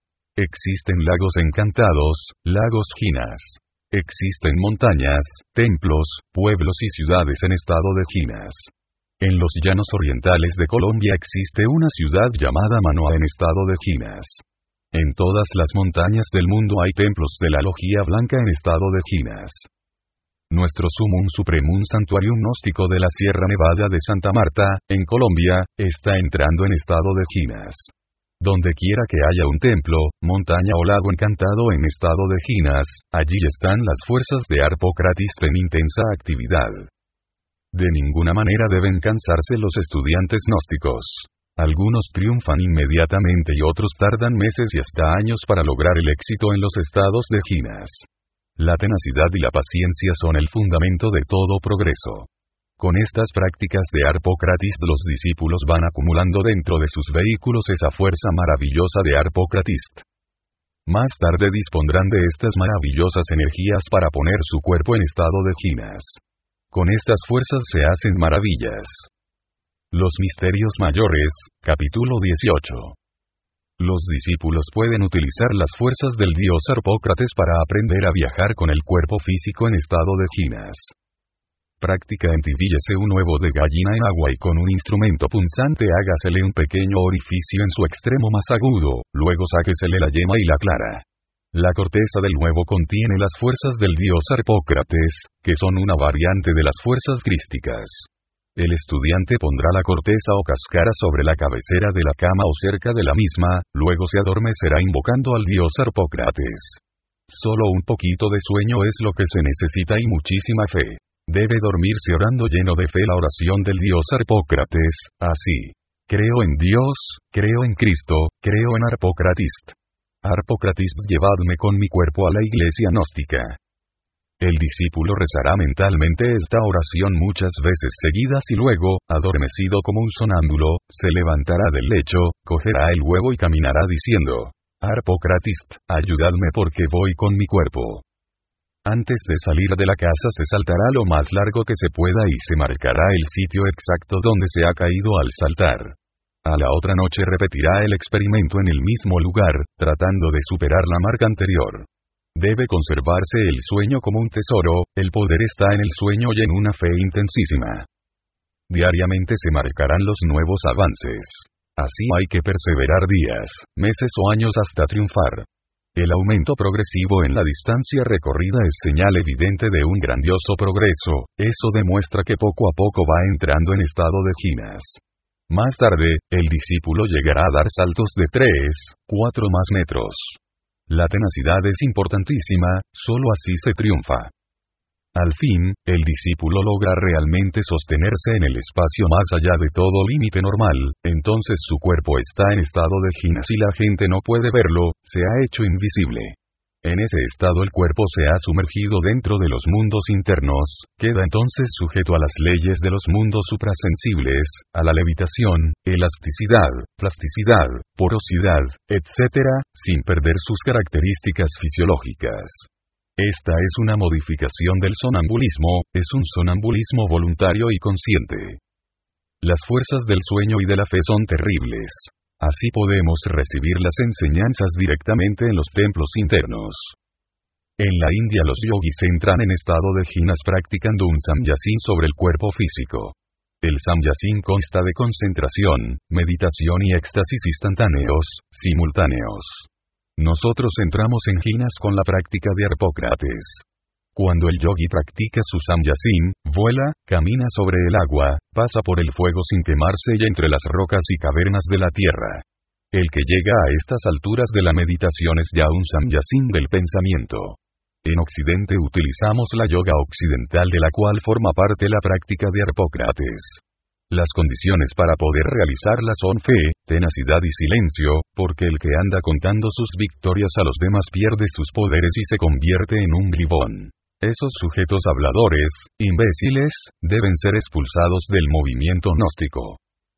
Existen lagos encantados, lagos jhinas. Existen montañas, templos, pueblos y ciudades en estado de jhinas. En los llanos orientales de Colombia existe una ciudad llamada Manoa en estado de jhinas. En todas las montañas del mundo hay templos de la logía blanca en estado de jhinas. Nuestro Sumum Supremum Santuarium Gnóstico de la Sierra Nevada de Santa Marta, en Colombia, está entrando en estado de jhinas. Donde quiera que haya un templo, montaña o lago encantado en estado de jhinas, allí están las fuerzas de Harpócrates en intensa actividad. De ninguna manera deben cansarse los estudiantes gnósticos. Algunos triunfan inmediatamente y otros tardan meses y hasta años para lograr el éxito en los estados de jhinas. La tenacidad y la paciencia son el fundamento de todo progreso. Con estas prácticas de Harpócrates los discípulos van acumulando dentro de sus vehículos esa fuerza maravillosa de Harpócrates. Más tarde dispondrán de estas maravillosas energías para poner su cuerpo en estado de jhinas. Con estas fuerzas se hacen maravillas. Los misterios mayores, capítulo dieciocho. Los discípulos pueden utilizar las fuerzas del dios Harpócrates para aprender a viajar con el cuerpo físico en estado de jhinas. Práctica entivíllese un huevo de gallina en agua y con un instrumento punzante hágasele un pequeño orificio en su extremo más agudo, luego sáquesele la yema y la clara. La corteza del huevo contiene las fuerzas del dios Harpócrates, que son una variante de las fuerzas crísticas. El estudiante pondrá la corteza o cáscara sobre la cabecera de la cama o cerca de la misma, luego se adormecerá invocando al dios Harpócrates. Solo un poquito de sueño es lo que se necesita y muchísima fe. Debe dormirse orando lleno de fe la oración del dios Harpócrates, así. Creo en Dios, creo en Cristo, creo en Harpócrates. Harpócrates, llevadme con mi cuerpo a la iglesia gnóstica. El discípulo rezará mentalmente esta oración muchas veces seguidas y luego, adormecido como un sonámbulo, se levantará del lecho, cogerá el huevo y caminará diciendo: Harpócrates, ayudadme porque voy con mi cuerpo. Antes de salir de la casa se saltará lo más largo que se pueda y se marcará el sitio exacto donde se ha caído al saltar. A la otra noche repetirá el experimento en el mismo lugar, tratando de superar la marca anterior. Debe conservarse el sueño como un tesoro, el poder está en el sueño y en una fe intensísima. Diariamente se marcarán los nuevos avances. Así hay que perseverar días, meses o años hasta triunfar. El aumento progresivo en la distancia recorrida es señal evidente de un grandioso progreso, eso demuestra que poco a poco va entrando en estado de jinas. Más tarde, el discípulo llegará a dar saltos de tres, cuatro más metros. La tenacidad es importantísima, solo así se triunfa. Al fin, el discípulo logra realmente sostenerse en el espacio más allá de todo límite normal, entonces su cuerpo está en estado de jinas y la gente no puede verlo, se ha hecho invisible. En ese estado el cuerpo se ha sumergido dentro de los mundos internos, queda entonces sujeto a las leyes de los mundos suprasensibles, a la levitación, elasticidad, plasticidad, porosidad, etcétera, sin perder sus características fisiológicas. Esta es una modificación del sonambulismo, es un sonambulismo voluntario y consciente. Las fuerzas del sueño y de la fe son terribles. Así podemos recibir las enseñanzas directamente en los templos internos. En la India los yogis entran en estado de jinas practicando un samyasin sobre el cuerpo físico. El samyasin consta de concentración, meditación y éxtasis instantáneos, simultáneos. Nosotros entramos en jinas con la práctica de Harpócrates. Cuando el yogi practica su samyasin, vuela, camina sobre el agua, pasa por el fuego sin quemarse y entre las rocas y cavernas de la tierra. El que llega a estas alturas de la meditación es ya un samyasin del pensamiento. En Occidente utilizamos la yoga occidental de la cual forma parte la práctica de Harpócrates. Las condiciones para poder realizarla son fe, tenacidad y silencio, porque el que anda contando sus victorias a los demás pierde sus poderes y se convierte en un bribón. Esos sujetos habladores, imbéciles, deben ser expulsados del movimiento gnóstico.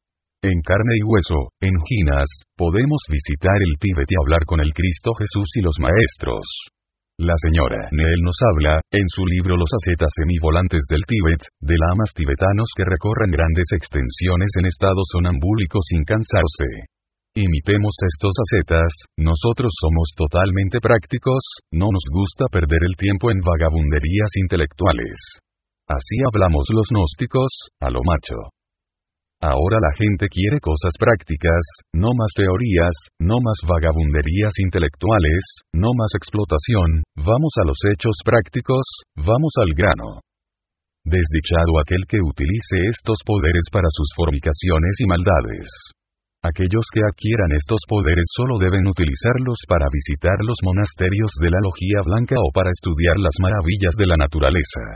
En carne y hueso, en jinas, podemos visitar el Tíbet y hablar con el Cristo Jesús y los maestros. La señora Neel nos habla, en su libro Los ascetas semivolantes del Tíbet, de lamas tibetanos que recorren grandes extensiones en estado sonambúlico sin cansarse. Imitemos estos ascetas, nosotros somos totalmente prácticos, no nos gusta perder el tiempo en vagabunderías intelectuales. Así hablamos los gnósticos, a lo macho. Ahora la gente quiere cosas prácticas, no más teorías, no más vagabunderías intelectuales, no más explotación, vamos a los hechos prácticos, vamos al grano. Desdichado aquel que utilice estos poderes para sus fornicaciones y maldades. Aquellos que adquieran estos poderes solo deben utilizarlos para visitar los monasterios de la lojía blanca o para estudiar las maravillas de la naturaleza.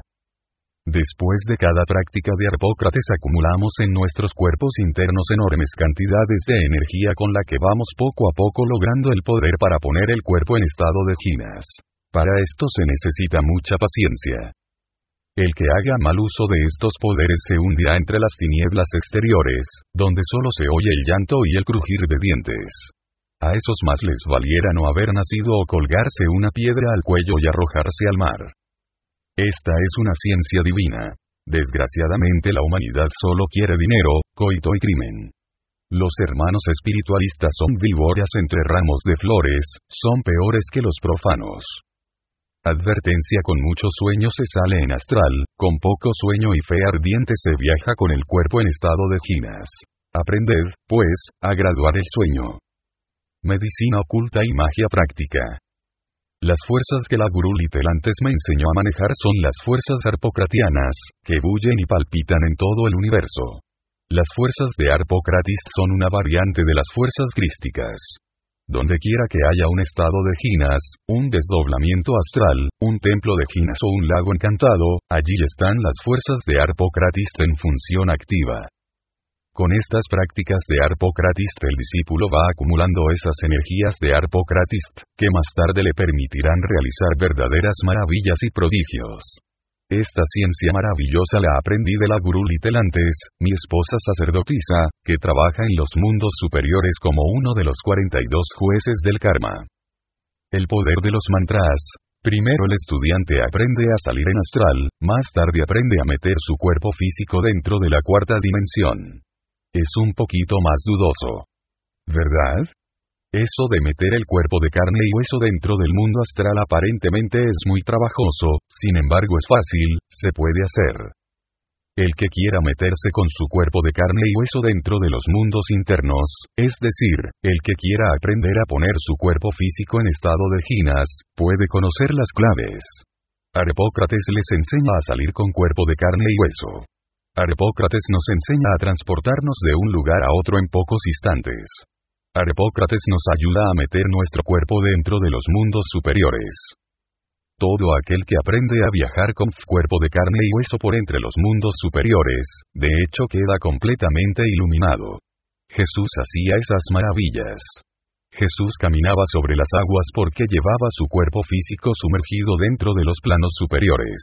Después de cada práctica de Harpócrates acumulamos en nuestros cuerpos internos enormes cantidades de energía con la que vamos poco a poco logrando el poder para poner el cuerpo en estado de jinas. Para esto se necesita mucha paciencia. El que haga mal uso de estos poderes se hundirá entre las tinieblas exteriores, donde solo se oye el llanto y el crujir de dientes. A esos más les valiera no haber nacido o colgarse una piedra al cuello y arrojarse al mar. Esta es una ciencia divina. Desgraciadamente la humanidad solo quiere dinero, coito y crimen. Los hermanos espiritualistas son víboras entre ramos de flores, son peores que los profanos. Advertencia: con mucho sueño se sale en astral, con poco sueño y fe ardiente se viaja con el cuerpo en estado de jinas. Aprended, pues, a graduar el sueño. Medicina oculta y magia práctica. Las fuerzas que la Gurú Litelantes me enseñó a manejar son las fuerzas harpocratianas, que bullen y palpitan en todo el universo. Las fuerzas de Harpócrates son una variante de las fuerzas crísticas. Donde quiera que haya un estado de jinas, un desdoblamiento astral, un templo de jinas o un lago encantado, allí están las fuerzas de Harpócrates en función activa. Con estas prácticas de Harpócrates el discípulo va acumulando esas energías de Harpócrates, que más tarde le permitirán realizar verdaderas maravillas y prodigios. Esta ciencia maravillosa la aprendí de la Gurú Litelantes, mi esposa sacerdotisa, que trabaja en los mundos superiores como uno de los cuarenta y dos jueces del karma. El poder de los mantras. Primero el estudiante aprende a salir en astral, más tarde aprende a meter su cuerpo físico dentro de la cuarta dimensión. Es un poquito más dudoso. ¿Verdad? Eso de meter el cuerpo de carne y hueso dentro del mundo astral aparentemente es muy trabajoso, sin embargo es fácil, se puede hacer. El que quiera meterse con su cuerpo de carne y hueso dentro de los mundos internos, es decir, el que quiera aprender a poner su cuerpo físico en estado de jinas, puede conocer las claves. Harpócrates les enseña a salir con cuerpo de carne y hueso. Harpócrates nos enseña a transportarnos de un lugar a otro en pocos instantes. Harpócrates nos ayuda a meter nuestro cuerpo dentro de los mundos superiores. Todo aquel que aprende a viajar con cuerpo de carne y hueso por entre los mundos superiores, de hecho queda completamente iluminado. Jesús hacía esas maravillas. Jesús caminaba sobre las aguas porque llevaba su cuerpo físico sumergido dentro de los planos superiores.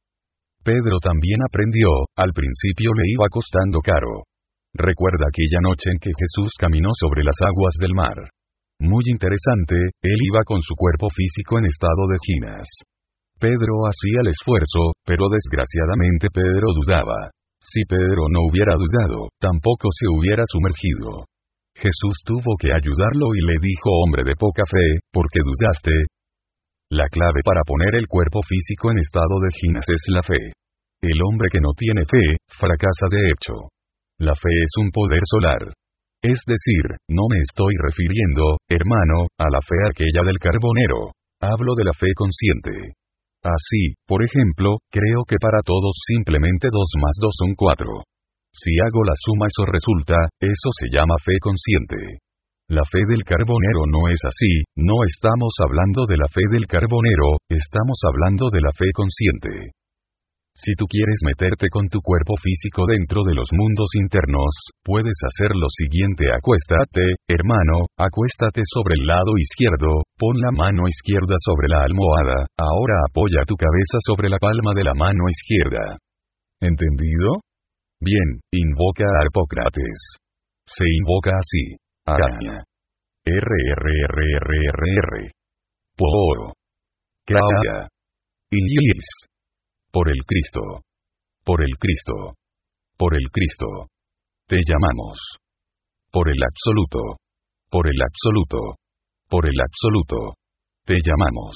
Pedro también aprendió, al principio le iba costando caro. Recuerda aquella noche en que Jesús caminó sobre las aguas del mar. Muy interesante, él iba con su cuerpo físico en estado de jinas. Pedro hacía el esfuerzo, pero desgraciadamente Pedro dudaba. Si Pedro no hubiera dudado, tampoco se hubiera sumergido. Jesús tuvo que ayudarlo y le dijo: hombre de poca fe, ¿por qué dudaste? La clave para poner el cuerpo físico en estado de jinas es la fe. El hombre que no tiene fe, fracasa de hecho. La fe es un poder solar. Es decir, no me estoy refiriendo, hermano, a la fe aquella del carbonero. Hablo de la fe consciente. Así, por ejemplo, creo que para todos simplemente dos más dos son cuatro. Si hago la suma eso resulta, eso se llama fe consciente. La fe del carbonero no es así, no estamos hablando de la fe del carbonero, estamos hablando de la fe consciente. Si tú quieres meterte con tu cuerpo físico dentro de los mundos internos, puedes hacer lo siguiente: acuéstate, hermano, acuéstate sobre el lado izquierdo, pon la mano izquierda sobre la almohada, ahora apoya tu cabeza sobre la palma de la mano izquierda. ¿Entendido? Bien, invoca a Harpócrates. Se invoca así: Araña. R R R R R R. Por. Craia. Ilis. Por el Cristo. Por el Cristo. Por el Cristo. Te llamamos. Por el absoluto. Por el absoluto. Por el absoluto. Te llamamos.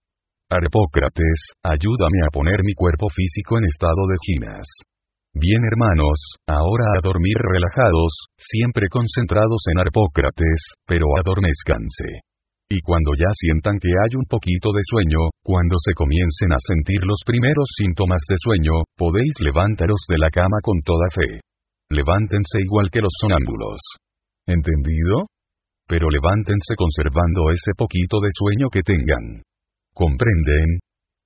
Harpócrates, ayúdame a poner mi cuerpo físico en estado de jinas. Bien, hermanos, ahora a dormir relajados, siempre concentrados en Harpócrates, pero adormézcanse. Y cuando ya sientan que hay un poquito de sueño, cuando se comiencen a sentir los primeros síntomas de sueño, podéis levantaros de la cama con toda fe. Levántense igual que los sonámbulos. ¿Entendido? Pero levántense conservando ese poquito de sueño que tengan. ¿Comprenden?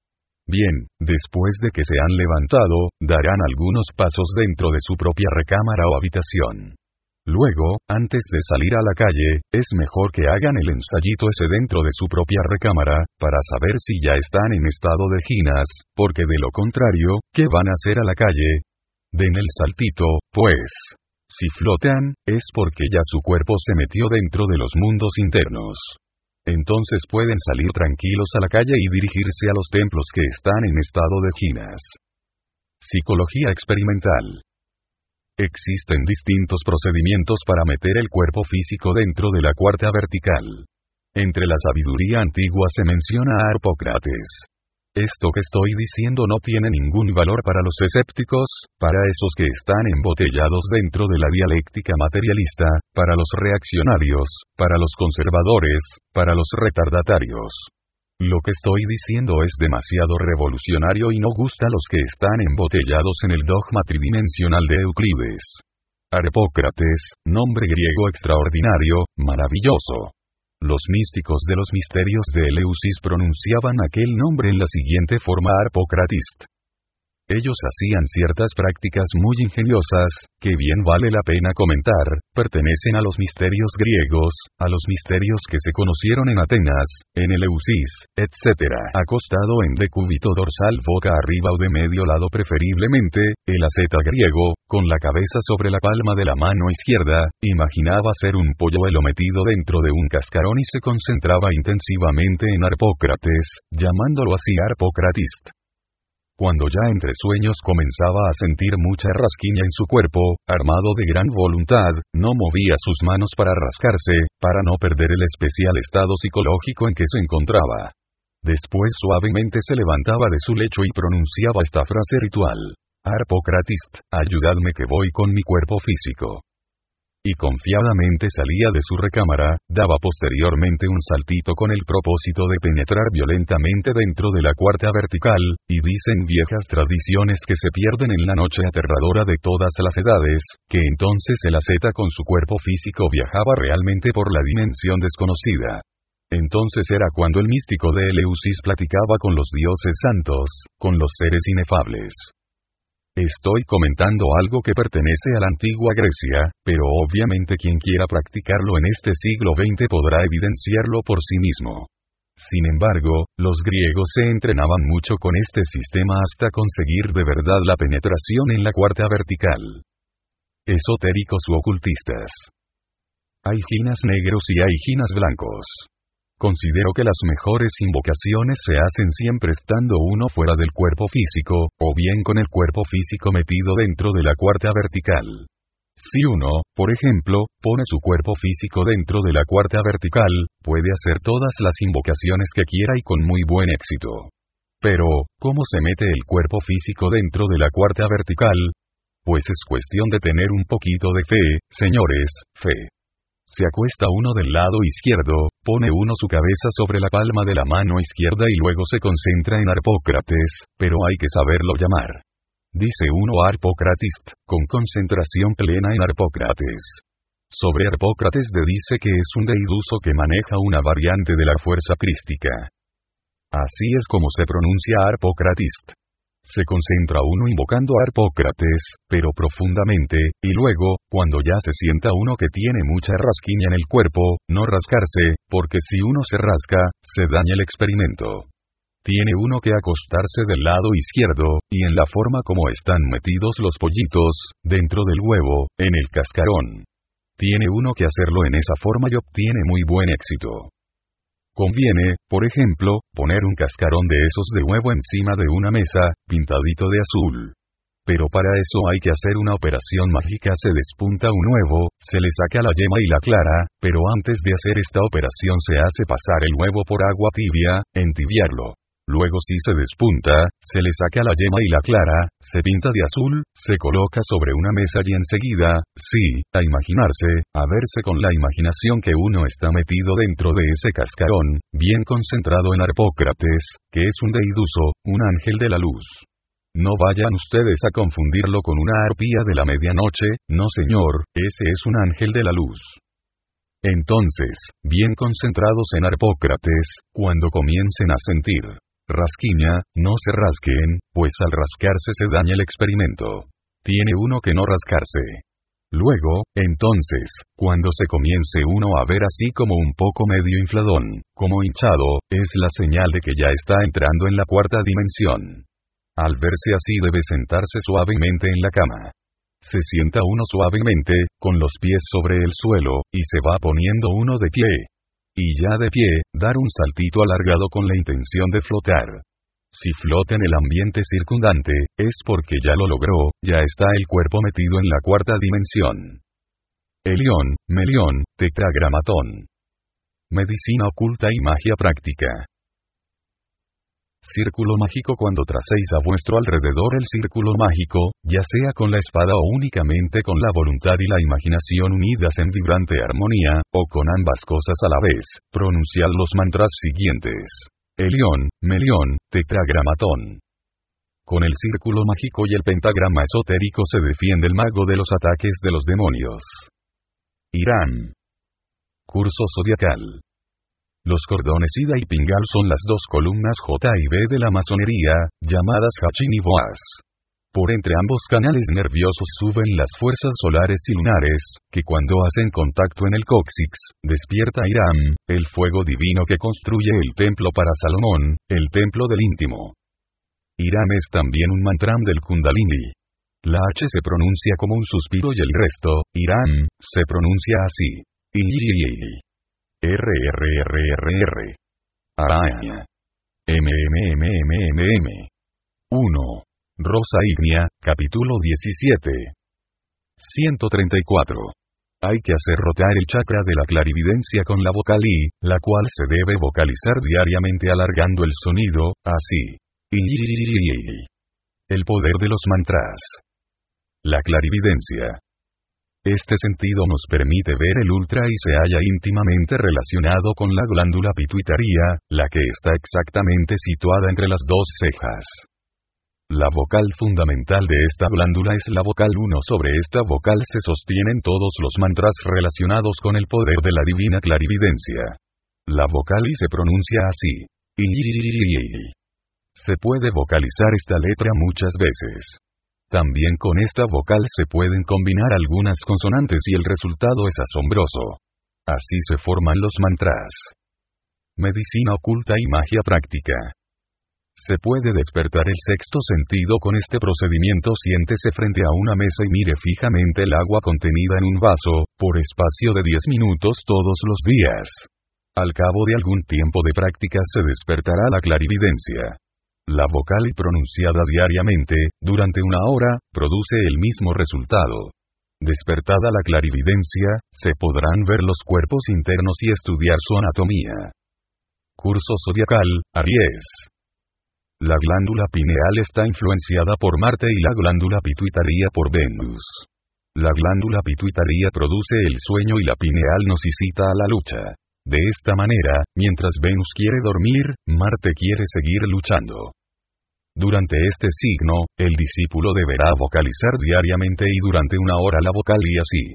Bien, después de que se han levantado, darán algunos pasos dentro de su propia recámara o habitación. Luego, antes de salir a la calle, es mejor que hagan el ensayito ese dentro de su propia recámara, para saber si ya están en estado de jinas, porque de lo contrario, ¿qué van a hacer a la calle? Den el saltito, pues. Si flotan, es porque ya su cuerpo se metió dentro de los mundos internos. Entonces pueden salir tranquilos a la calle y dirigirse a los templos que están en estado de jinas. Psicología experimental. Existen distintos procedimientos para meter el cuerpo físico dentro de la cuarta vertical. Entre la sabiduría antigua se menciona a Harpócrates. Esto que estoy diciendo no tiene ningún valor para los escépticos, para esos que están embotellados dentro de la dialéctica materialista, para los reaccionarios, para los conservadores, para los retardatarios. Lo que estoy diciendo es demasiado revolucionario y no gusta a los que están embotellados en el dogma tridimensional de Euclides. Harpócrates, nombre griego extraordinario, maravilloso. Los místicos de los misterios de Eleusis pronunciaban aquel nombre en la siguiente forma: Harpócratist. Ellos hacían ciertas prácticas muy ingeniosas, que bien vale la pena comentar, pertenecen a los misterios griegos, a los misterios que se conocieron en Atenas, en Eleusis, etcétera. Acostado en decúbito dorsal boca arriba o de medio lado preferiblemente, el asceta griego, con la cabeza sobre la palma de la mano izquierda, imaginaba ser un polluelo metido dentro de un cascarón y se concentraba intensivamente en Harpócrates, llamándolo así Harpócratist. cuando ya entre sueños comenzaba a sentir mucha rasquiña en su cuerpo, armado de gran voluntad, no movía sus manos para rascarse, para no perder el especial estado psicológico en que se encontraba. Después suavemente se levantaba de su lecho y pronunciaba esta frase ritual: Harpocratist, ayudadme que voy con mi cuerpo físico. Y confiadamente salía de su recámara, daba posteriormente un saltito con el propósito de penetrar violentamente dentro de la cuarta vertical, y dicen viejas tradiciones que se pierden en la noche aterradora de todas las edades, que entonces el asceta con su cuerpo físico viajaba realmente por la dimensión desconocida. Entonces era cuando el místico de Eleusis platicaba con los dioses santos, con los seres inefables. Estoy comentando algo que pertenece a la antigua Grecia, pero obviamente quien quiera practicarlo en este siglo veinte podrá evidenciarlo por sí mismo. Sin embargo, los griegos se entrenaban mucho con este sistema hasta conseguir de verdad la penetración en la cuarta vertical. Esotéricos u ocultistas. Hay jinas negros y hay jinas blancos. Considero que las mejores invocaciones se hacen siempre estando uno fuera del cuerpo físico, o bien con el cuerpo físico metido dentro de la cuarta vertical. Si uno, por ejemplo, pone su cuerpo físico dentro de la cuarta vertical, puede hacer todas las invocaciones que quiera y con muy buen éxito. Pero, ¿cómo se mete el cuerpo físico dentro de la cuarta vertical? Pues es cuestión de tener un poquito de fe, señores, fe. Se acuesta uno del lado izquierdo, pone uno su cabeza sobre la palma de la mano izquierda y luego se concentra en Harpocrates, pero hay que saberlo llamar. Dice uno Harpocratist, con concentración plena en Harpocrates. Sobre Harpócrates de dice que es un deiduso que maneja una variante de la fuerza crística. Así es como se pronuncia Harpocratist. Se concentra uno invocando a Harpócrates, pero profundamente, y luego, cuando ya se sienta uno que tiene mucha rasquiña en el cuerpo, no rascarse, porque si uno se rasca, se daña el experimento. Tiene uno que acostarse del lado izquierdo, y en la forma como están metidos los pollitos, dentro del huevo, en el cascarón. Tiene uno que hacerlo en esa forma y obtiene muy buen éxito. Conviene, por ejemplo, poner un cascarón de esos de huevo encima de una mesa, pintadito de azul. Pero para eso hay que hacer una operación mágica. Se despunta un huevo, se le saca la yema y la clara, pero antes de hacer esta operación se hace pasar el huevo por agua tibia, entibiarlo. Luego si se despunta, se le saca la yema y la clara, se pinta de azul, se coloca sobre una mesa y enseguida, sí, a imaginarse, a verse con la imaginación que uno está metido dentro de ese cascarón, bien concentrado en Harpócrates, que es un deiduso, un ángel de la luz. No vayan ustedes a confundirlo con una arpía de la medianoche, no señor, ese es un ángel de la luz. Entonces, bien concentrados en Harpócrates, cuando comiencen a sentir rasquiña, no se rasquen, pues al rascarse se daña el experimento. Tiene uno que no rascarse. Luego, entonces, cuando se comience uno a ver así como un poco medio infladón, como hinchado, es la señal de que ya está entrando en la cuarta dimensión. Al verse así debe sentarse suavemente en la cama. Se sienta uno suavemente, con los pies sobre el suelo, y se va poniendo uno de pie. Y ya de pie, dar un saltito alargado con la intención de flotar. Si flota en el ambiente circundante, es porque ya lo logró, ya está el cuerpo metido en la cuarta dimensión. Elión, Melión, Tetragramatón. Medicina oculta y magia práctica. Círculo mágico. Cuando tracéis a vuestro alrededor el círculo mágico, ya sea con la espada o únicamente con la voluntad y la imaginación unidas en vibrante armonía, o con ambas cosas a la vez, pronunciad los mantras siguientes. Elión, Melión, Tetragramatón. Con el círculo mágico y el pentagrama esotérico se defiende el mago de los ataques de los demonios. Irán. Curso zodiacal. Los cordones Ida y Pingal son las dos columnas J y B de la masonería, llamadas Hachin y Boaz. Por entre ambos canales nerviosos suben las fuerzas solares y lunares, que cuando hacen contacto en el cóccix, despierta Hiram, el fuego divino que construye el templo para Salomón, el templo del íntimo. Hiram es también un mantram del Kundalini. La H se pronuncia como un suspiro y el resto, Hiram, se pronuncia así. I R R R R R. Araña. M M M M M M. uno. Rosa ígnea, capítulo diecisiete. ciento treinta y cuatro. Hay que hacer rotar el chakra de la clarividencia con la vocal I, la cual se debe vocalizar diariamente alargando el sonido, así. El poder de los mantras. La clarividencia. Este sentido nos permite ver el ultra y se halla íntimamente relacionado con la glándula pituitaria, la que está exactamente situada entre las dos cejas. La vocal fundamental de esta glándula es la vocal uno. Sobre esta vocal se sostienen todos los mantras relacionados con el poder de la divina clarividencia. La vocal I se pronuncia así. Se puede vocalizar esta letra muchas veces. También con esta vocal se pueden combinar algunas consonantes y el resultado es asombroso. Así se forman los mantras. Medicina oculta y magia práctica. Se puede despertar el sexto sentido con este procedimiento. Siéntese frente a una mesa y mire fijamente el agua contenida en un vaso, por espacio de diez minutos todos los días. Al cabo de algún tiempo de práctica se despertará la clarividencia. La vocal I pronunciada diariamente, durante una hora, produce el mismo resultado. Despertada la clarividencia, se podrán ver los cuerpos internos y estudiar su anatomía. Curso zodiacal, Aries. La glándula pineal está influenciada por Marte y la glándula pituitaria por Venus. La glándula pituitaria produce el sueño y la pineal nos incita a la lucha. De esta manera, mientras Venus quiere dormir, Marte quiere seguir luchando. Durante este signo, el discípulo deberá vocalizar diariamente y durante una hora la vocal I así.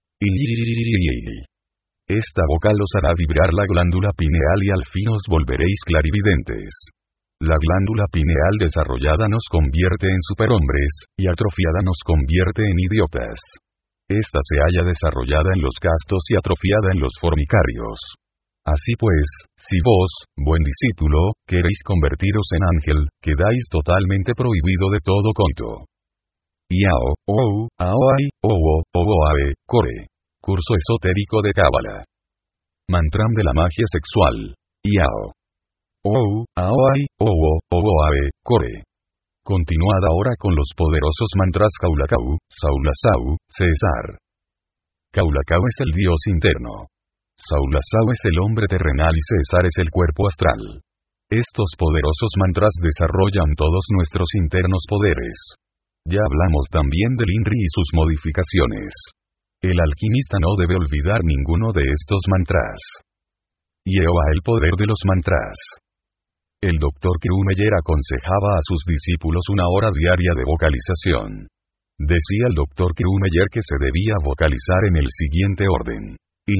Esta vocal os hará vibrar la glándula pineal y al fin os volveréis clarividentes. La glándula pineal desarrollada nos convierte en superhombres, y atrofiada nos convierte en idiotas. Esta se halla desarrollada en los castos y atrofiada en los formicarios. Así pues, si vos, buen discípulo, queréis convertiros en ángel, quedáis totalmente prohibido de todo conto. Iao, ou, aoai, owo, owoae, core. Curso esotérico de Cábala. Mantram de la magia sexual. Iao. Ou, aoai, owo, owoae, core. Continuad ahora con los poderosos mantras Kaulakau, Saulasau, César. Kaulakau es el dios interno. Saulasau es el hombre terrenal y César es el cuerpo astral. Estos poderosos mantras desarrollan todos nuestros internos poderes. Ya hablamos también del Inri y sus modificaciones. El alquimista no debe olvidar ninguno de estos mantras. Yehoa el poder de los mantras. El doctor Krumeyer aconsejaba a sus discípulos una hora diaria de vocalización. Decía el doctor Krumeyer que se debía vocalizar en el siguiente orden.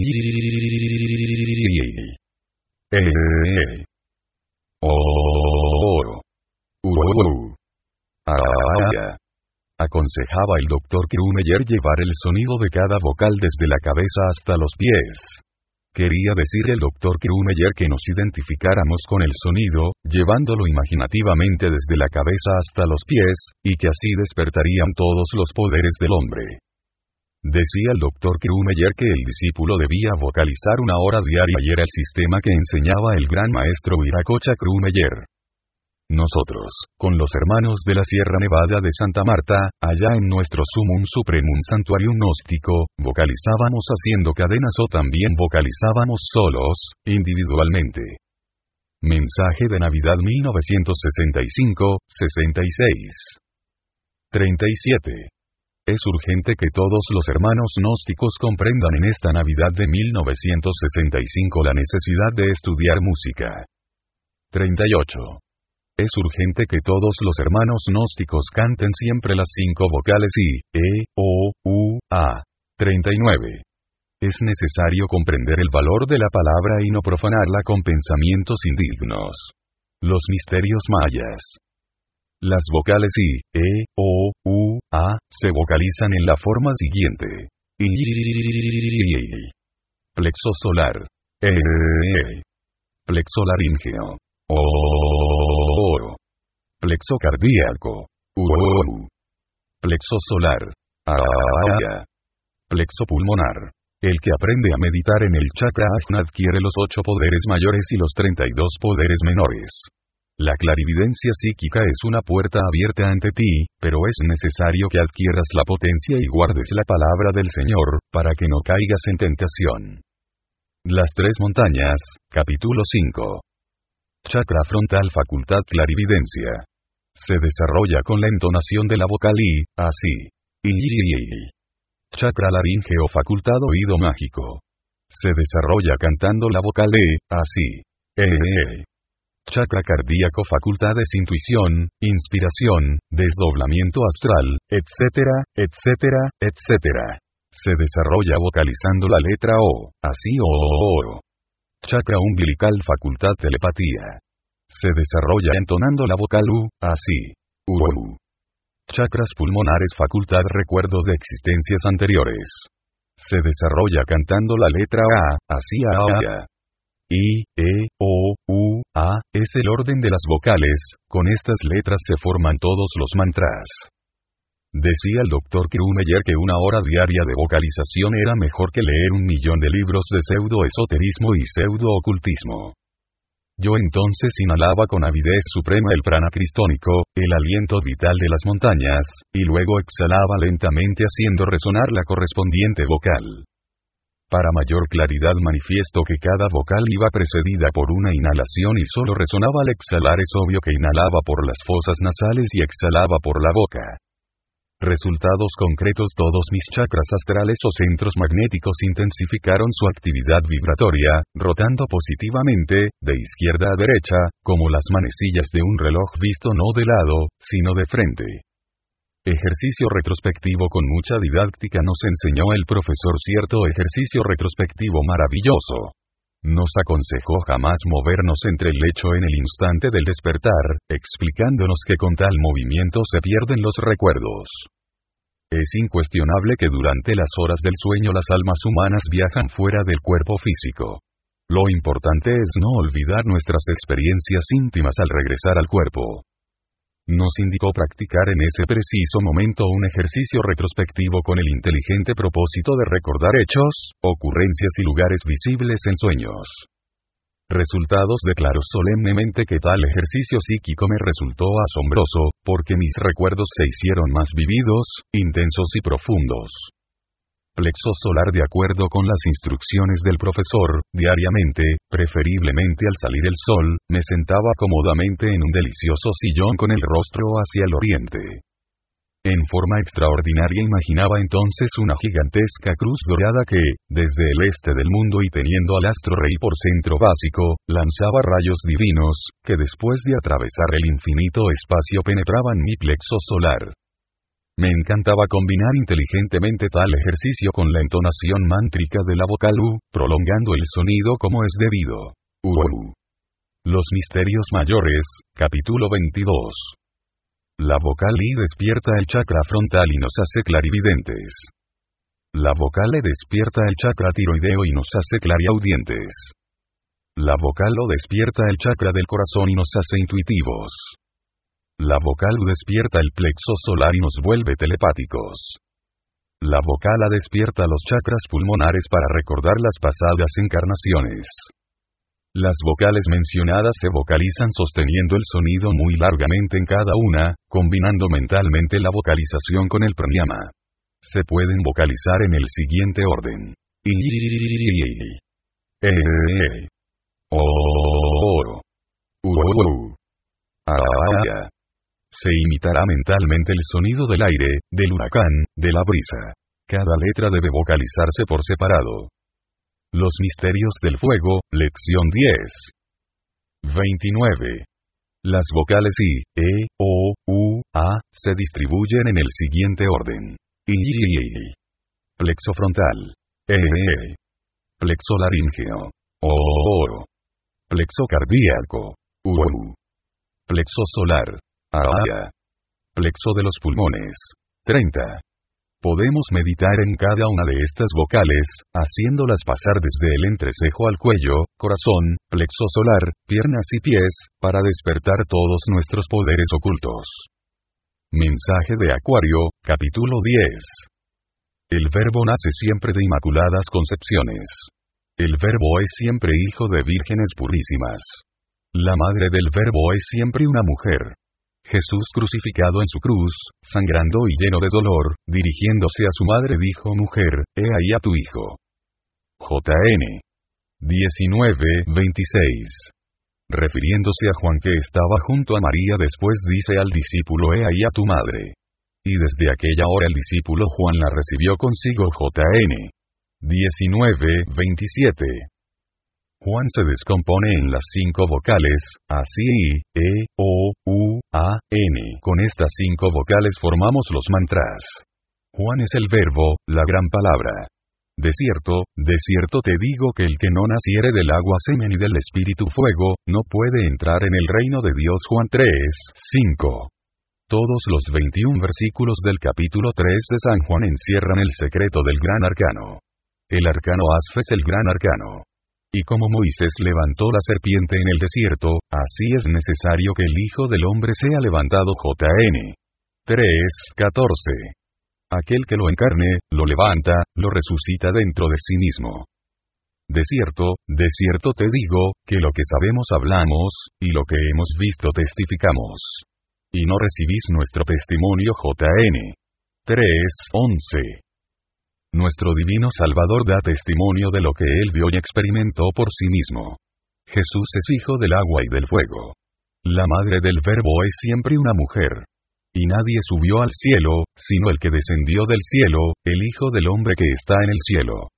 Oro. Aconsejaba el doctor Krumeyer llevar el sonido de cada vocal desde la cabeza hasta los pies. Quería decir el doctor Krumeyer que nos identificáramos con el sonido, llevándolo imaginativamente desde la cabeza hasta los pies, y que así despertarían todos los poderes del hombre. Decía el doctor Krumeyer que el discípulo debía vocalizar una hora diaria y era el sistema que enseñaba el gran maestro Viracocha Krumeyer. Nosotros, con los hermanos de la Sierra Nevada de Santa Marta, allá en nuestro Sumum Supremum Santuarium Gnóstico, vocalizábamos haciendo cadenas o también vocalizábamos solos, individualmente. Mensaje de Navidad mil novecientos sesenta y cinco, sesenta y seis. treinta y siete. Es urgente que todos los hermanos gnósticos comprendan en esta Navidad de mil novecientos sesenta y cinco la necesidad de estudiar música. treinta y ocho. Es urgente que todos los hermanos gnósticos canten siempre las cinco vocales I, E, O, U, A. treinta y nueve. Es necesario comprender el valor de la palabra y no profanarla con pensamientos indignos. Los misterios mayas. Las vocales I, E, O, U, A, se vocalizan en la forma siguiente. I, plexo solar. E, plexo laríngeo. O, plexo cardíaco. U, plexo solar. A, plexo pulmonar. El que aprende a meditar en el chakra Ajna adquiere los ocho poderes mayores y los treinta y dos poderes menores. La clarividencia psíquica es una puerta abierta ante ti, pero es necesario que adquieras la potencia y guardes la palabra del Señor, para que no caigas en tentación. Las tres montañas, capítulo cinco. Chakra frontal, facultad clarividencia. Se desarrolla con la entonación de la vocal I, así. I. Chakra laríngeo, facultad oído mágico. Se desarrolla cantando la vocal E, así. E. Chakra cardíaco, facultades intuición, inspiración, desdoblamiento astral, etcétera, etcétera, etcétera. Se desarrolla vocalizando la letra O, así o. Chakra umbilical, facultad telepatía. Se desarrolla entonando la vocal U, así. U. Chakras pulmonares, facultad recuerdo de existencias anteriores. Se desarrolla cantando la letra A, así a. I, E, O, U, A, es el orden de las vocales, con estas letras se forman todos los mantras. Decía el doctor Krumeyer que una hora diaria de vocalización era mejor que leer un millón de libros de pseudo-esoterismo y pseudo-ocultismo. Yo entonces inhalaba con avidez suprema el prana cristónico, el aliento vital de las montañas, y luego exhalaba lentamente haciendo resonar la correspondiente vocal. Para mayor claridad manifiesto que cada vocal iba precedida por una inhalación y solo resonaba al exhalar. Es obvio que inhalaba por las fosas nasales y exhalaba por la boca. Resultados concretos: todos mis chakras astrales o centros magnéticos intensificaron su actividad vibratoria, rotando positivamente, de izquierda a derecha, como las manecillas de un reloj visto no de lado, sino de frente. Ejercicio retrospectivo. Con mucha didáctica nos enseñó el profesor cierto ejercicio retrospectivo maravilloso. Nos aconsejó jamás movernos entre el lecho en el instante del despertar, explicándonos que con tal movimiento se pierden los recuerdos. Es incuestionable que durante las horas del sueño las almas humanas viajan fuera del cuerpo físico. Lo importante es no olvidar nuestras experiencias íntimas al regresar al cuerpo. Nos indicó practicar en ese preciso momento un ejercicio retrospectivo con el inteligente propósito de recordar hechos, ocurrencias y lugares visibles en sueños. Resultados: declaro solemnemente que tal ejercicio psíquico me resultó asombroso, porque mis recuerdos se hicieron más vividos, intensos y profundos. Plexo solar. De acuerdo con las instrucciones del profesor, diariamente, preferiblemente al salir el sol, me sentaba cómodamente en un delicioso sillón con el rostro hacia el oriente. En forma extraordinaria imaginaba entonces una gigantesca cruz dorada que, desde el este del mundo y teniendo al astro rey por centro básico, lanzaba rayos divinos, que después de atravesar el infinito espacio penetraban mi plexo solar. Me encantaba combinar inteligentemente tal ejercicio con la entonación mántrica de la vocal U, prolongando el sonido como es debido. U. Los misterios mayores, capítulo veintidós. La vocal I despierta el chakra frontal y nos hace clarividentes. La vocal E despierta el chakra tiroideo y nos hace clariaudientes. La vocal O despierta el chakra del corazón y nos hace intuitivos. La vocal U despierta el plexo solar y nos vuelve telepáticos. La vocal A despierta los chakras pulmonares para recordar las pasadas encarnaciones. Las vocales mencionadas se vocalizan sosteniendo el sonido muy largamente en cada una, combinando mentalmente la vocalización con el pranayama. Se pueden vocalizar en el siguiente orden. I. E. O. U. A. Se imitará mentalmente el sonido del aire, del huracán, de la brisa. Cada letra debe vocalizarse por separado. Los misterios del fuego, lección diez. veintinueve. Las vocales I, E, O, U, A, se distribuyen en el siguiente orden. I. Plexo frontal. E. Plexo laríngeo. O. Plexo cardíaco. U. Plexo solar. A. Plexo de los pulmones. treinta. Podemos meditar en cada una de estas vocales, haciéndolas pasar desde el entrecejo al cuello, corazón, plexo solar, piernas y pies, para despertar todos nuestros poderes ocultos. Mensaje de Acuario, capítulo diez. El Verbo nace siempre de inmaculadas concepciones. El Verbo es siempre hijo de vírgenes purísimas. La madre del Verbo es siempre una mujer. Jesús crucificado en su cruz, sangrando y lleno de dolor, dirigiéndose a su madre dijo: Mujer, he ahí a tu hijo. J N diecinueve veintiséis. Refiriéndose a Juan que estaba junto a María, después dice al discípulo: He ahí a tu madre. Y desde aquella hora el discípulo Juan la recibió consigo. J N diecinueve veintisiete. Juan se descompone en las cinco vocales, así, E, O, U, A, N. Con estas cinco vocales formamos los mantras. Juan es el Verbo, la gran palabra. De cierto, de cierto te digo que el que no naciere del agua semen y del espíritu fuego, no puede entrar en el reino de Dios. Juan tres, cinco. Todos los veintiún versículos del capítulo tres de San Juan encierran el secreto del gran arcano. El arcano Asf es el gran arcano. Y como Moisés levantó la serpiente en el desierto, así es necesario que el Hijo del Hombre sea levantado. J N tres, catorce. Aquel que lo encarne, lo levanta, lo resucita dentro de sí mismo. De cierto, de cierto te digo, que lo que sabemos hablamos, y lo que hemos visto testificamos. Y no recibís nuestro testimonio. J N tres, once. Nuestro divino Salvador da testimonio de lo que él vio y experimentó por sí mismo. Jesús es hijo del agua y del fuego. La madre del Verbo es siempre una mujer. Y nadie subió al cielo, sino el que descendió del cielo, el Hijo del Hombre que está en el cielo.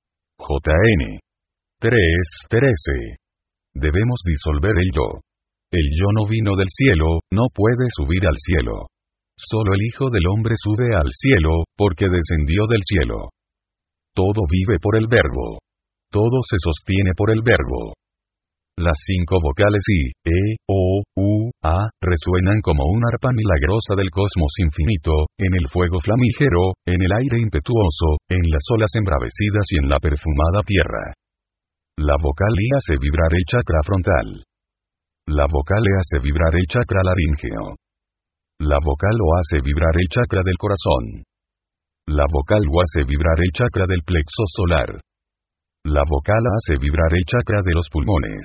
J N tres, trece. Debemos disolver el yo. El yo no vino del cielo, no puede subir al cielo. Solo el Hijo del Hombre sube al cielo, porque descendió del cielo. Todo vive por el Verbo. Todo se sostiene por el Verbo. Las cinco vocales I, E, O, U, A, resuenan como una arpa milagrosa del cosmos infinito, en el fuego flamígero, en el aire impetuoso, en las olas embravecidas y en la perfumada tierra. La vocal I hace vibrar el chakra frontal. La vocal E hace vibrar el chakra laríngeo. La vocal O hace vibrar el chakra del corazón. La vocal U hace vibrar el chakra del plexo solar. La vocal A hace vibrar el chakra de los pulmones.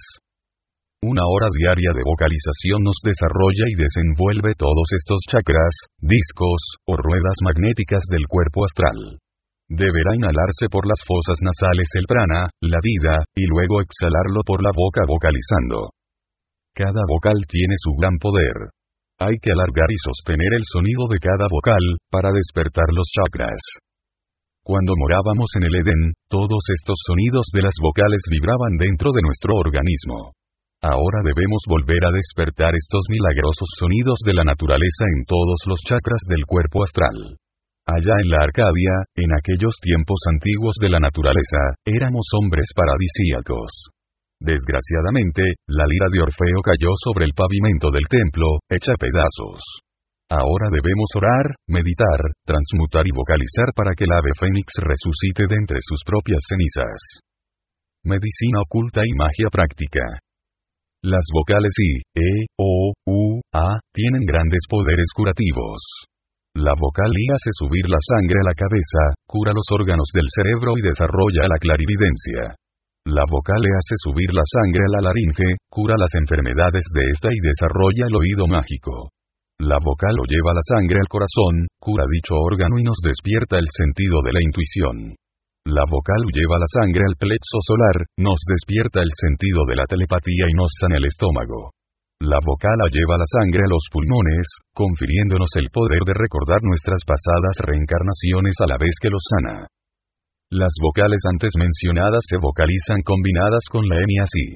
Una hora diaria de vocalización nos desarrolla y desenvuelve todos estos chakras, discos, o ruedas magnéticas del cuerpo astral. Deberá inhalarse por las fosas nasales el prana, la vida, y luego exhalarlo por la boca vocalizando. Cada vocal tiene su gran poder. Hay que alargar y sostener el sonido de cada vocal, para despertar los chakras. Cuando morábamos en el Edén, todos estos sonidos de las vocales vibraban dentro de nuestro organismo. Ahora debemos volver a despertar estos milagrosos sonidos de la naturaleza en todos los chakras del cuerpo astral. Allá en la Arcadia, en aquellos tiempos antiguos de la naturaleza, éramos hombres paradisíacos. Desgraciadamente, la lira de Orfeo cayó sobre el pavimento del templo, hecha pedazos. Ahora debemos orar, meditar, transmutar y vocalizar para que el ave fénix resucite de entre sus propias cenizas. Medicina oculta y magia práctica. Las vocales I, E, O, U, A, tienen grandes poderes curativos. La vocal I hace subir la sangre a la cabeza, cura los órganos del cerebro y desarrolla la clarividencia. La vocal E hace subir la sangre a la laringe, cura las enfermedades de esta y desarrolla el oído mágico. La vocal O lleva la sangre al corazón, cura dicho órgano y nos despierta el sentido de la intuición. La vocal U lleva la sangre al plexo solar, nos despierta el sentido de la telepatía y nos sana el estómago. La vocal A lleva la sangre a los pulmones, confiriéndonos el poder de recordar nuestras pasadas reencarnaciones a la vez que los sana. Las vocales antes mencionadas se vocalizan combinadas con la ñ así.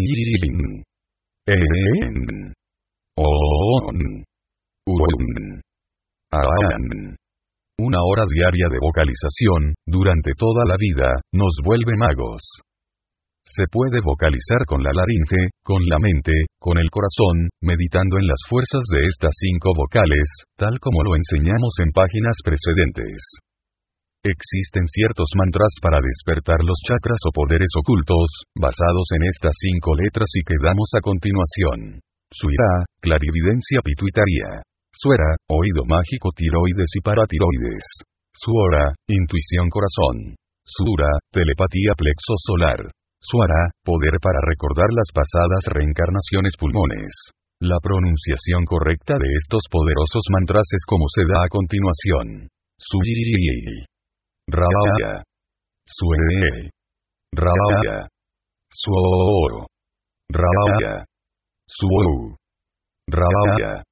In, en, on, un, an. Una hora diaria de vocalización, durante toda la vida, nos vuelve magos. Se puede vocalizar con la laringe, con la mente, con el corazón, meditando en las fuerzas de estas cinco vocales, tal como lo enseñamos en páginas precedentes. Existen ciertos mantras para despertar los chakras o poderes ocultos, basados en estas cinco letras y que damos a continuación. Suira, clarividencia pituitaria. Suera, oído mágico tiroides y paratiroides. Suora, intuición corazón. Sura, telepatía plexo solar. Swara, poder para recordar las pasadas reencarnaciones. Pulmones. La pronunciación correcta de estos poderosos mantras es como se da a continuación. Suyiri. Rabaya. Sue. Rabaya. Suo. Rabaya. Suo. Rabaya.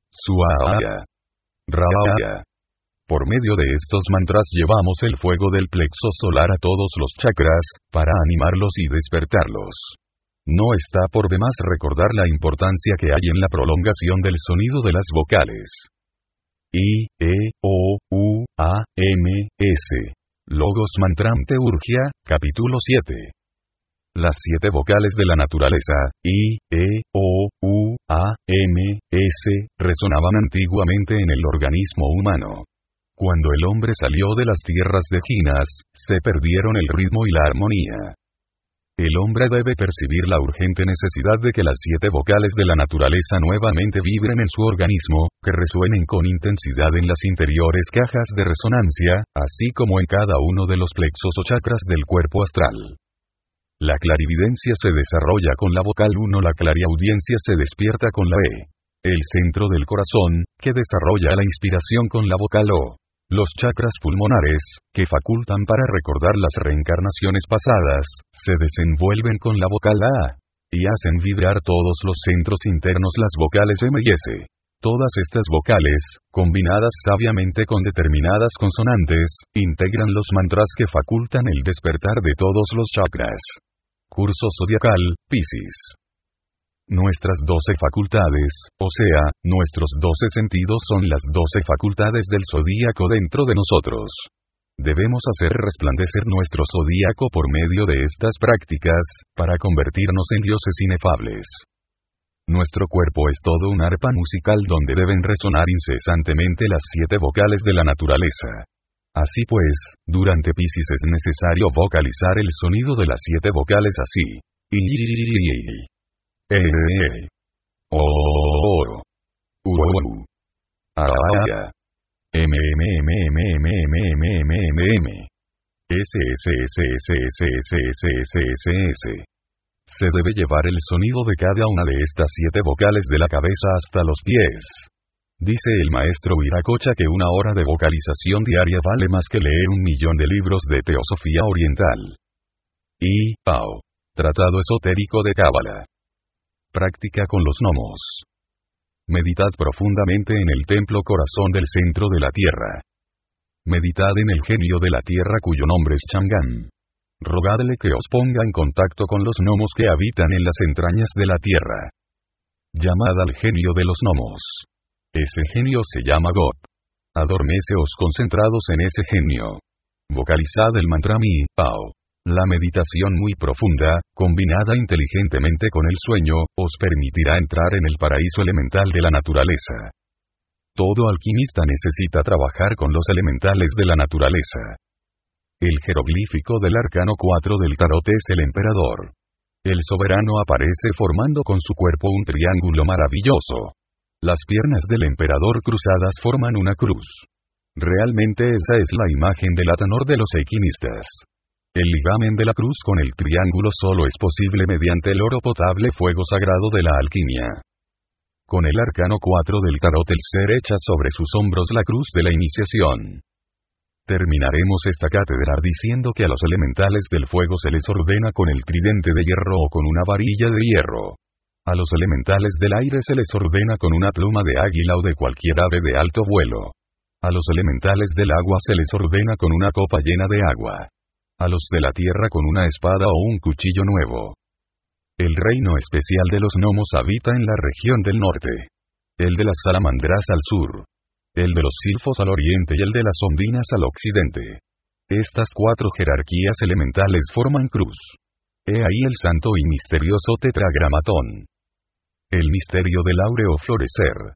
Suaya. Rabaya. Por medio de estos mantras llevamos el fuego del plexo solar a todos los chakras, para animarlos y despertarlos. No está por demás recordar la importancia que hay en la prolongación del sonido de las vocales. I, E, O, U, A, M, S. Logos Mantram Teurgia, capítulo siete. Las siete vocales de la naturaleza, I, E, O, U, A, M, S, resonaban antiguamente en el organismo humano. Cuando el hombre salió de las tierras de Ginas, se perdieron el ritmo y la armonía. El hombre debe percibir la urgente necesidad de que las siete vocales de la naturaleza nuevamente vibren en su organismo, que resuenen con intensidad en las interiores cajas de resonancia, así como en cada uno de los plexos o chakras del cuerpo astral. La clarividencia se desarrolla con la vocal uno, la clariaudiencia se despierta con la E. El centro del corazón, que desarrolla la inspiración con la vocal O. Los chakras pulmonares, que facultan para recordar las reencarnaciones pasadas, se desenvuelven con la vocal A. Y hacen vibrar todos los centros internos las vocales M y S. Todas estas vocales, combinadas sabiamente con determinadas consonantes, integran los mantras que facultan el despertar de todos los chakras. Curso zodiacal, Piscis. Nuestras doce facultades, o sea, nuestros doce sentidos son las doce facultades del zodíaco dentro de nosotros. Debemos hacer resplandecer nuestro zodíaco por medio de estas prácticas, para convertirnos en dioses inefables. Nuestro cuerpo es todo un arpa musical donde deben resonar incesantemente las siete vocales de la naturaleza. Así pues, durante Piscis es necesario vocalizar el sonido de las siete vocales así. I. E. O. U. A. M. M. M. M. M. M. M. M. M. M. S. S. S. S. S. S. S. S. S. S. Se debe llevar el sonido de cada una de estas siete vocales de la cabeza hasta los pies. Dice el maestro Viracocha que una hora de vocalización diaria vale más que leer un millón de libros de teosofía oriental. I. Pao. Tratado esotérico de Cábala. Práctica con los gnomos. Meditad profundamente en el templo corazón del centro de la tierra. Meditad en el genio de la tierra cuyo nombre es Chang'an. Rogadle que os ponga en contacto con los gnomos que habitan en las entrañas de la tierra. Llamad al genio de los gnomos. Ese genio se llama God. Adormeceos concentrados en ese genio. Vocalizad el mantra Mi, Pao. La meditación muy profunda, combinada inteligentemente con el sueño, os permitirá entrar en el paraíso elemental de la naturaleza. Todo alquimista necesita trabajar con los elementales de la naturaleza. El jeroglífico del arcano cuatro del tarot es el emperador. El soberano aparece formando con su cuerpo un triángulo maravilloso. Las piernas del emperador cruzadas forman una cruz. Realmente esa es la imagen del Atanor de los alquimistas. El ligamen de la cruz con el triángulo solo es posible mediante el oro potable fuego sagrado de la alquimia. Con el arcano cuatro del tarot el ser echa sobre sus hombros la cruz de la iniciación. Terminaremos esta cátedra diciendo que a los elementales del fuego se les ordena con el tridente de hierro o con una varilla de hierro. A los elementales del aire se les ordena con una pluma de águila o de cualquier ave de alto vuelo. A los elementales del agua se les ordena con una copa llena de agua. A los de la tierra con una espada o un cuchillo nuevo. El reino especial de los gnomos habita en la región del norte. El de las salamandras al sur. El de los silfos al oriente y el de las ondinas al occidente. Estas cuatro jerarquías elementales forman cruz. He ahí el santo y misterioso tetragramatón. El misterio del áureo florecer.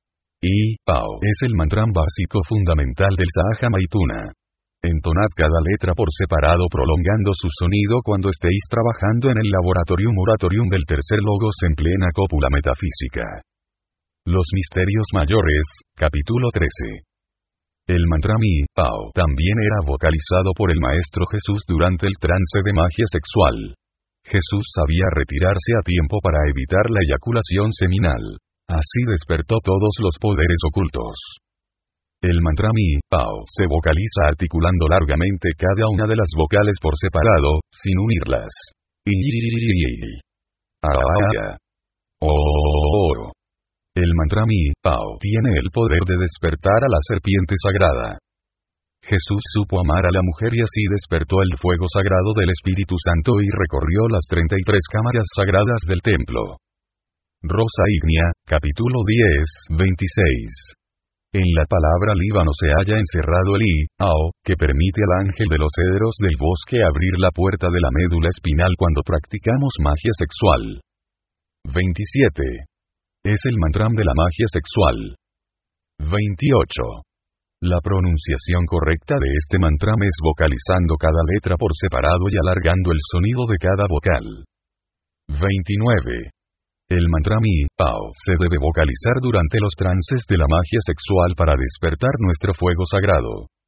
I, Pao es el mantra básico fundamental del Sahaja Maituna. Entonad cada letra por separado prolongando su sonido cuando estéis trabajando en el laboratorium oratorium del tercer logos en plena cópula metafísica. Los misterios mayores, capítulo trece. El mantra Mi, Pao también era vocalizado por el Maestro Jesús durante el trance de magia sexual. Jesús sabía retirarse a tiempo para evitar la eyaculación seminal. Así despertó todos los poderes ocultos. El mantra Mi, Pao se vocaliza articulando largamente cada una de las vocales por separado, sin unirlas. I. Aya. O. El mantra Mi, Pao tiene el poder de despertar a la serpiente sagrada. Jesús supo amar a la mujer y así despertó el fuego sagrado del Espíritu Santo y recorrió las treinta y tres cámaras sagradas del templo. Rosa Ígnea, capítulo diez, veintiséis. En la palabra Líbano se halla encerrado el I, Ao, que permite al ángel de los cedros del bosque abrir la puerta de la médula espinal cuando practicamos magia sexual. veintisiete. Es el mantram de la magia sexual. veintiocho. La pronunciación correcta de este mantram es vocalizando cada letra por separado y alargando el sonido de cada vocal. veintinueve. El mantra Mi, Pao se debe vocalizar durante los trances de la magia sexual para despertar nuestro fuego sagrado.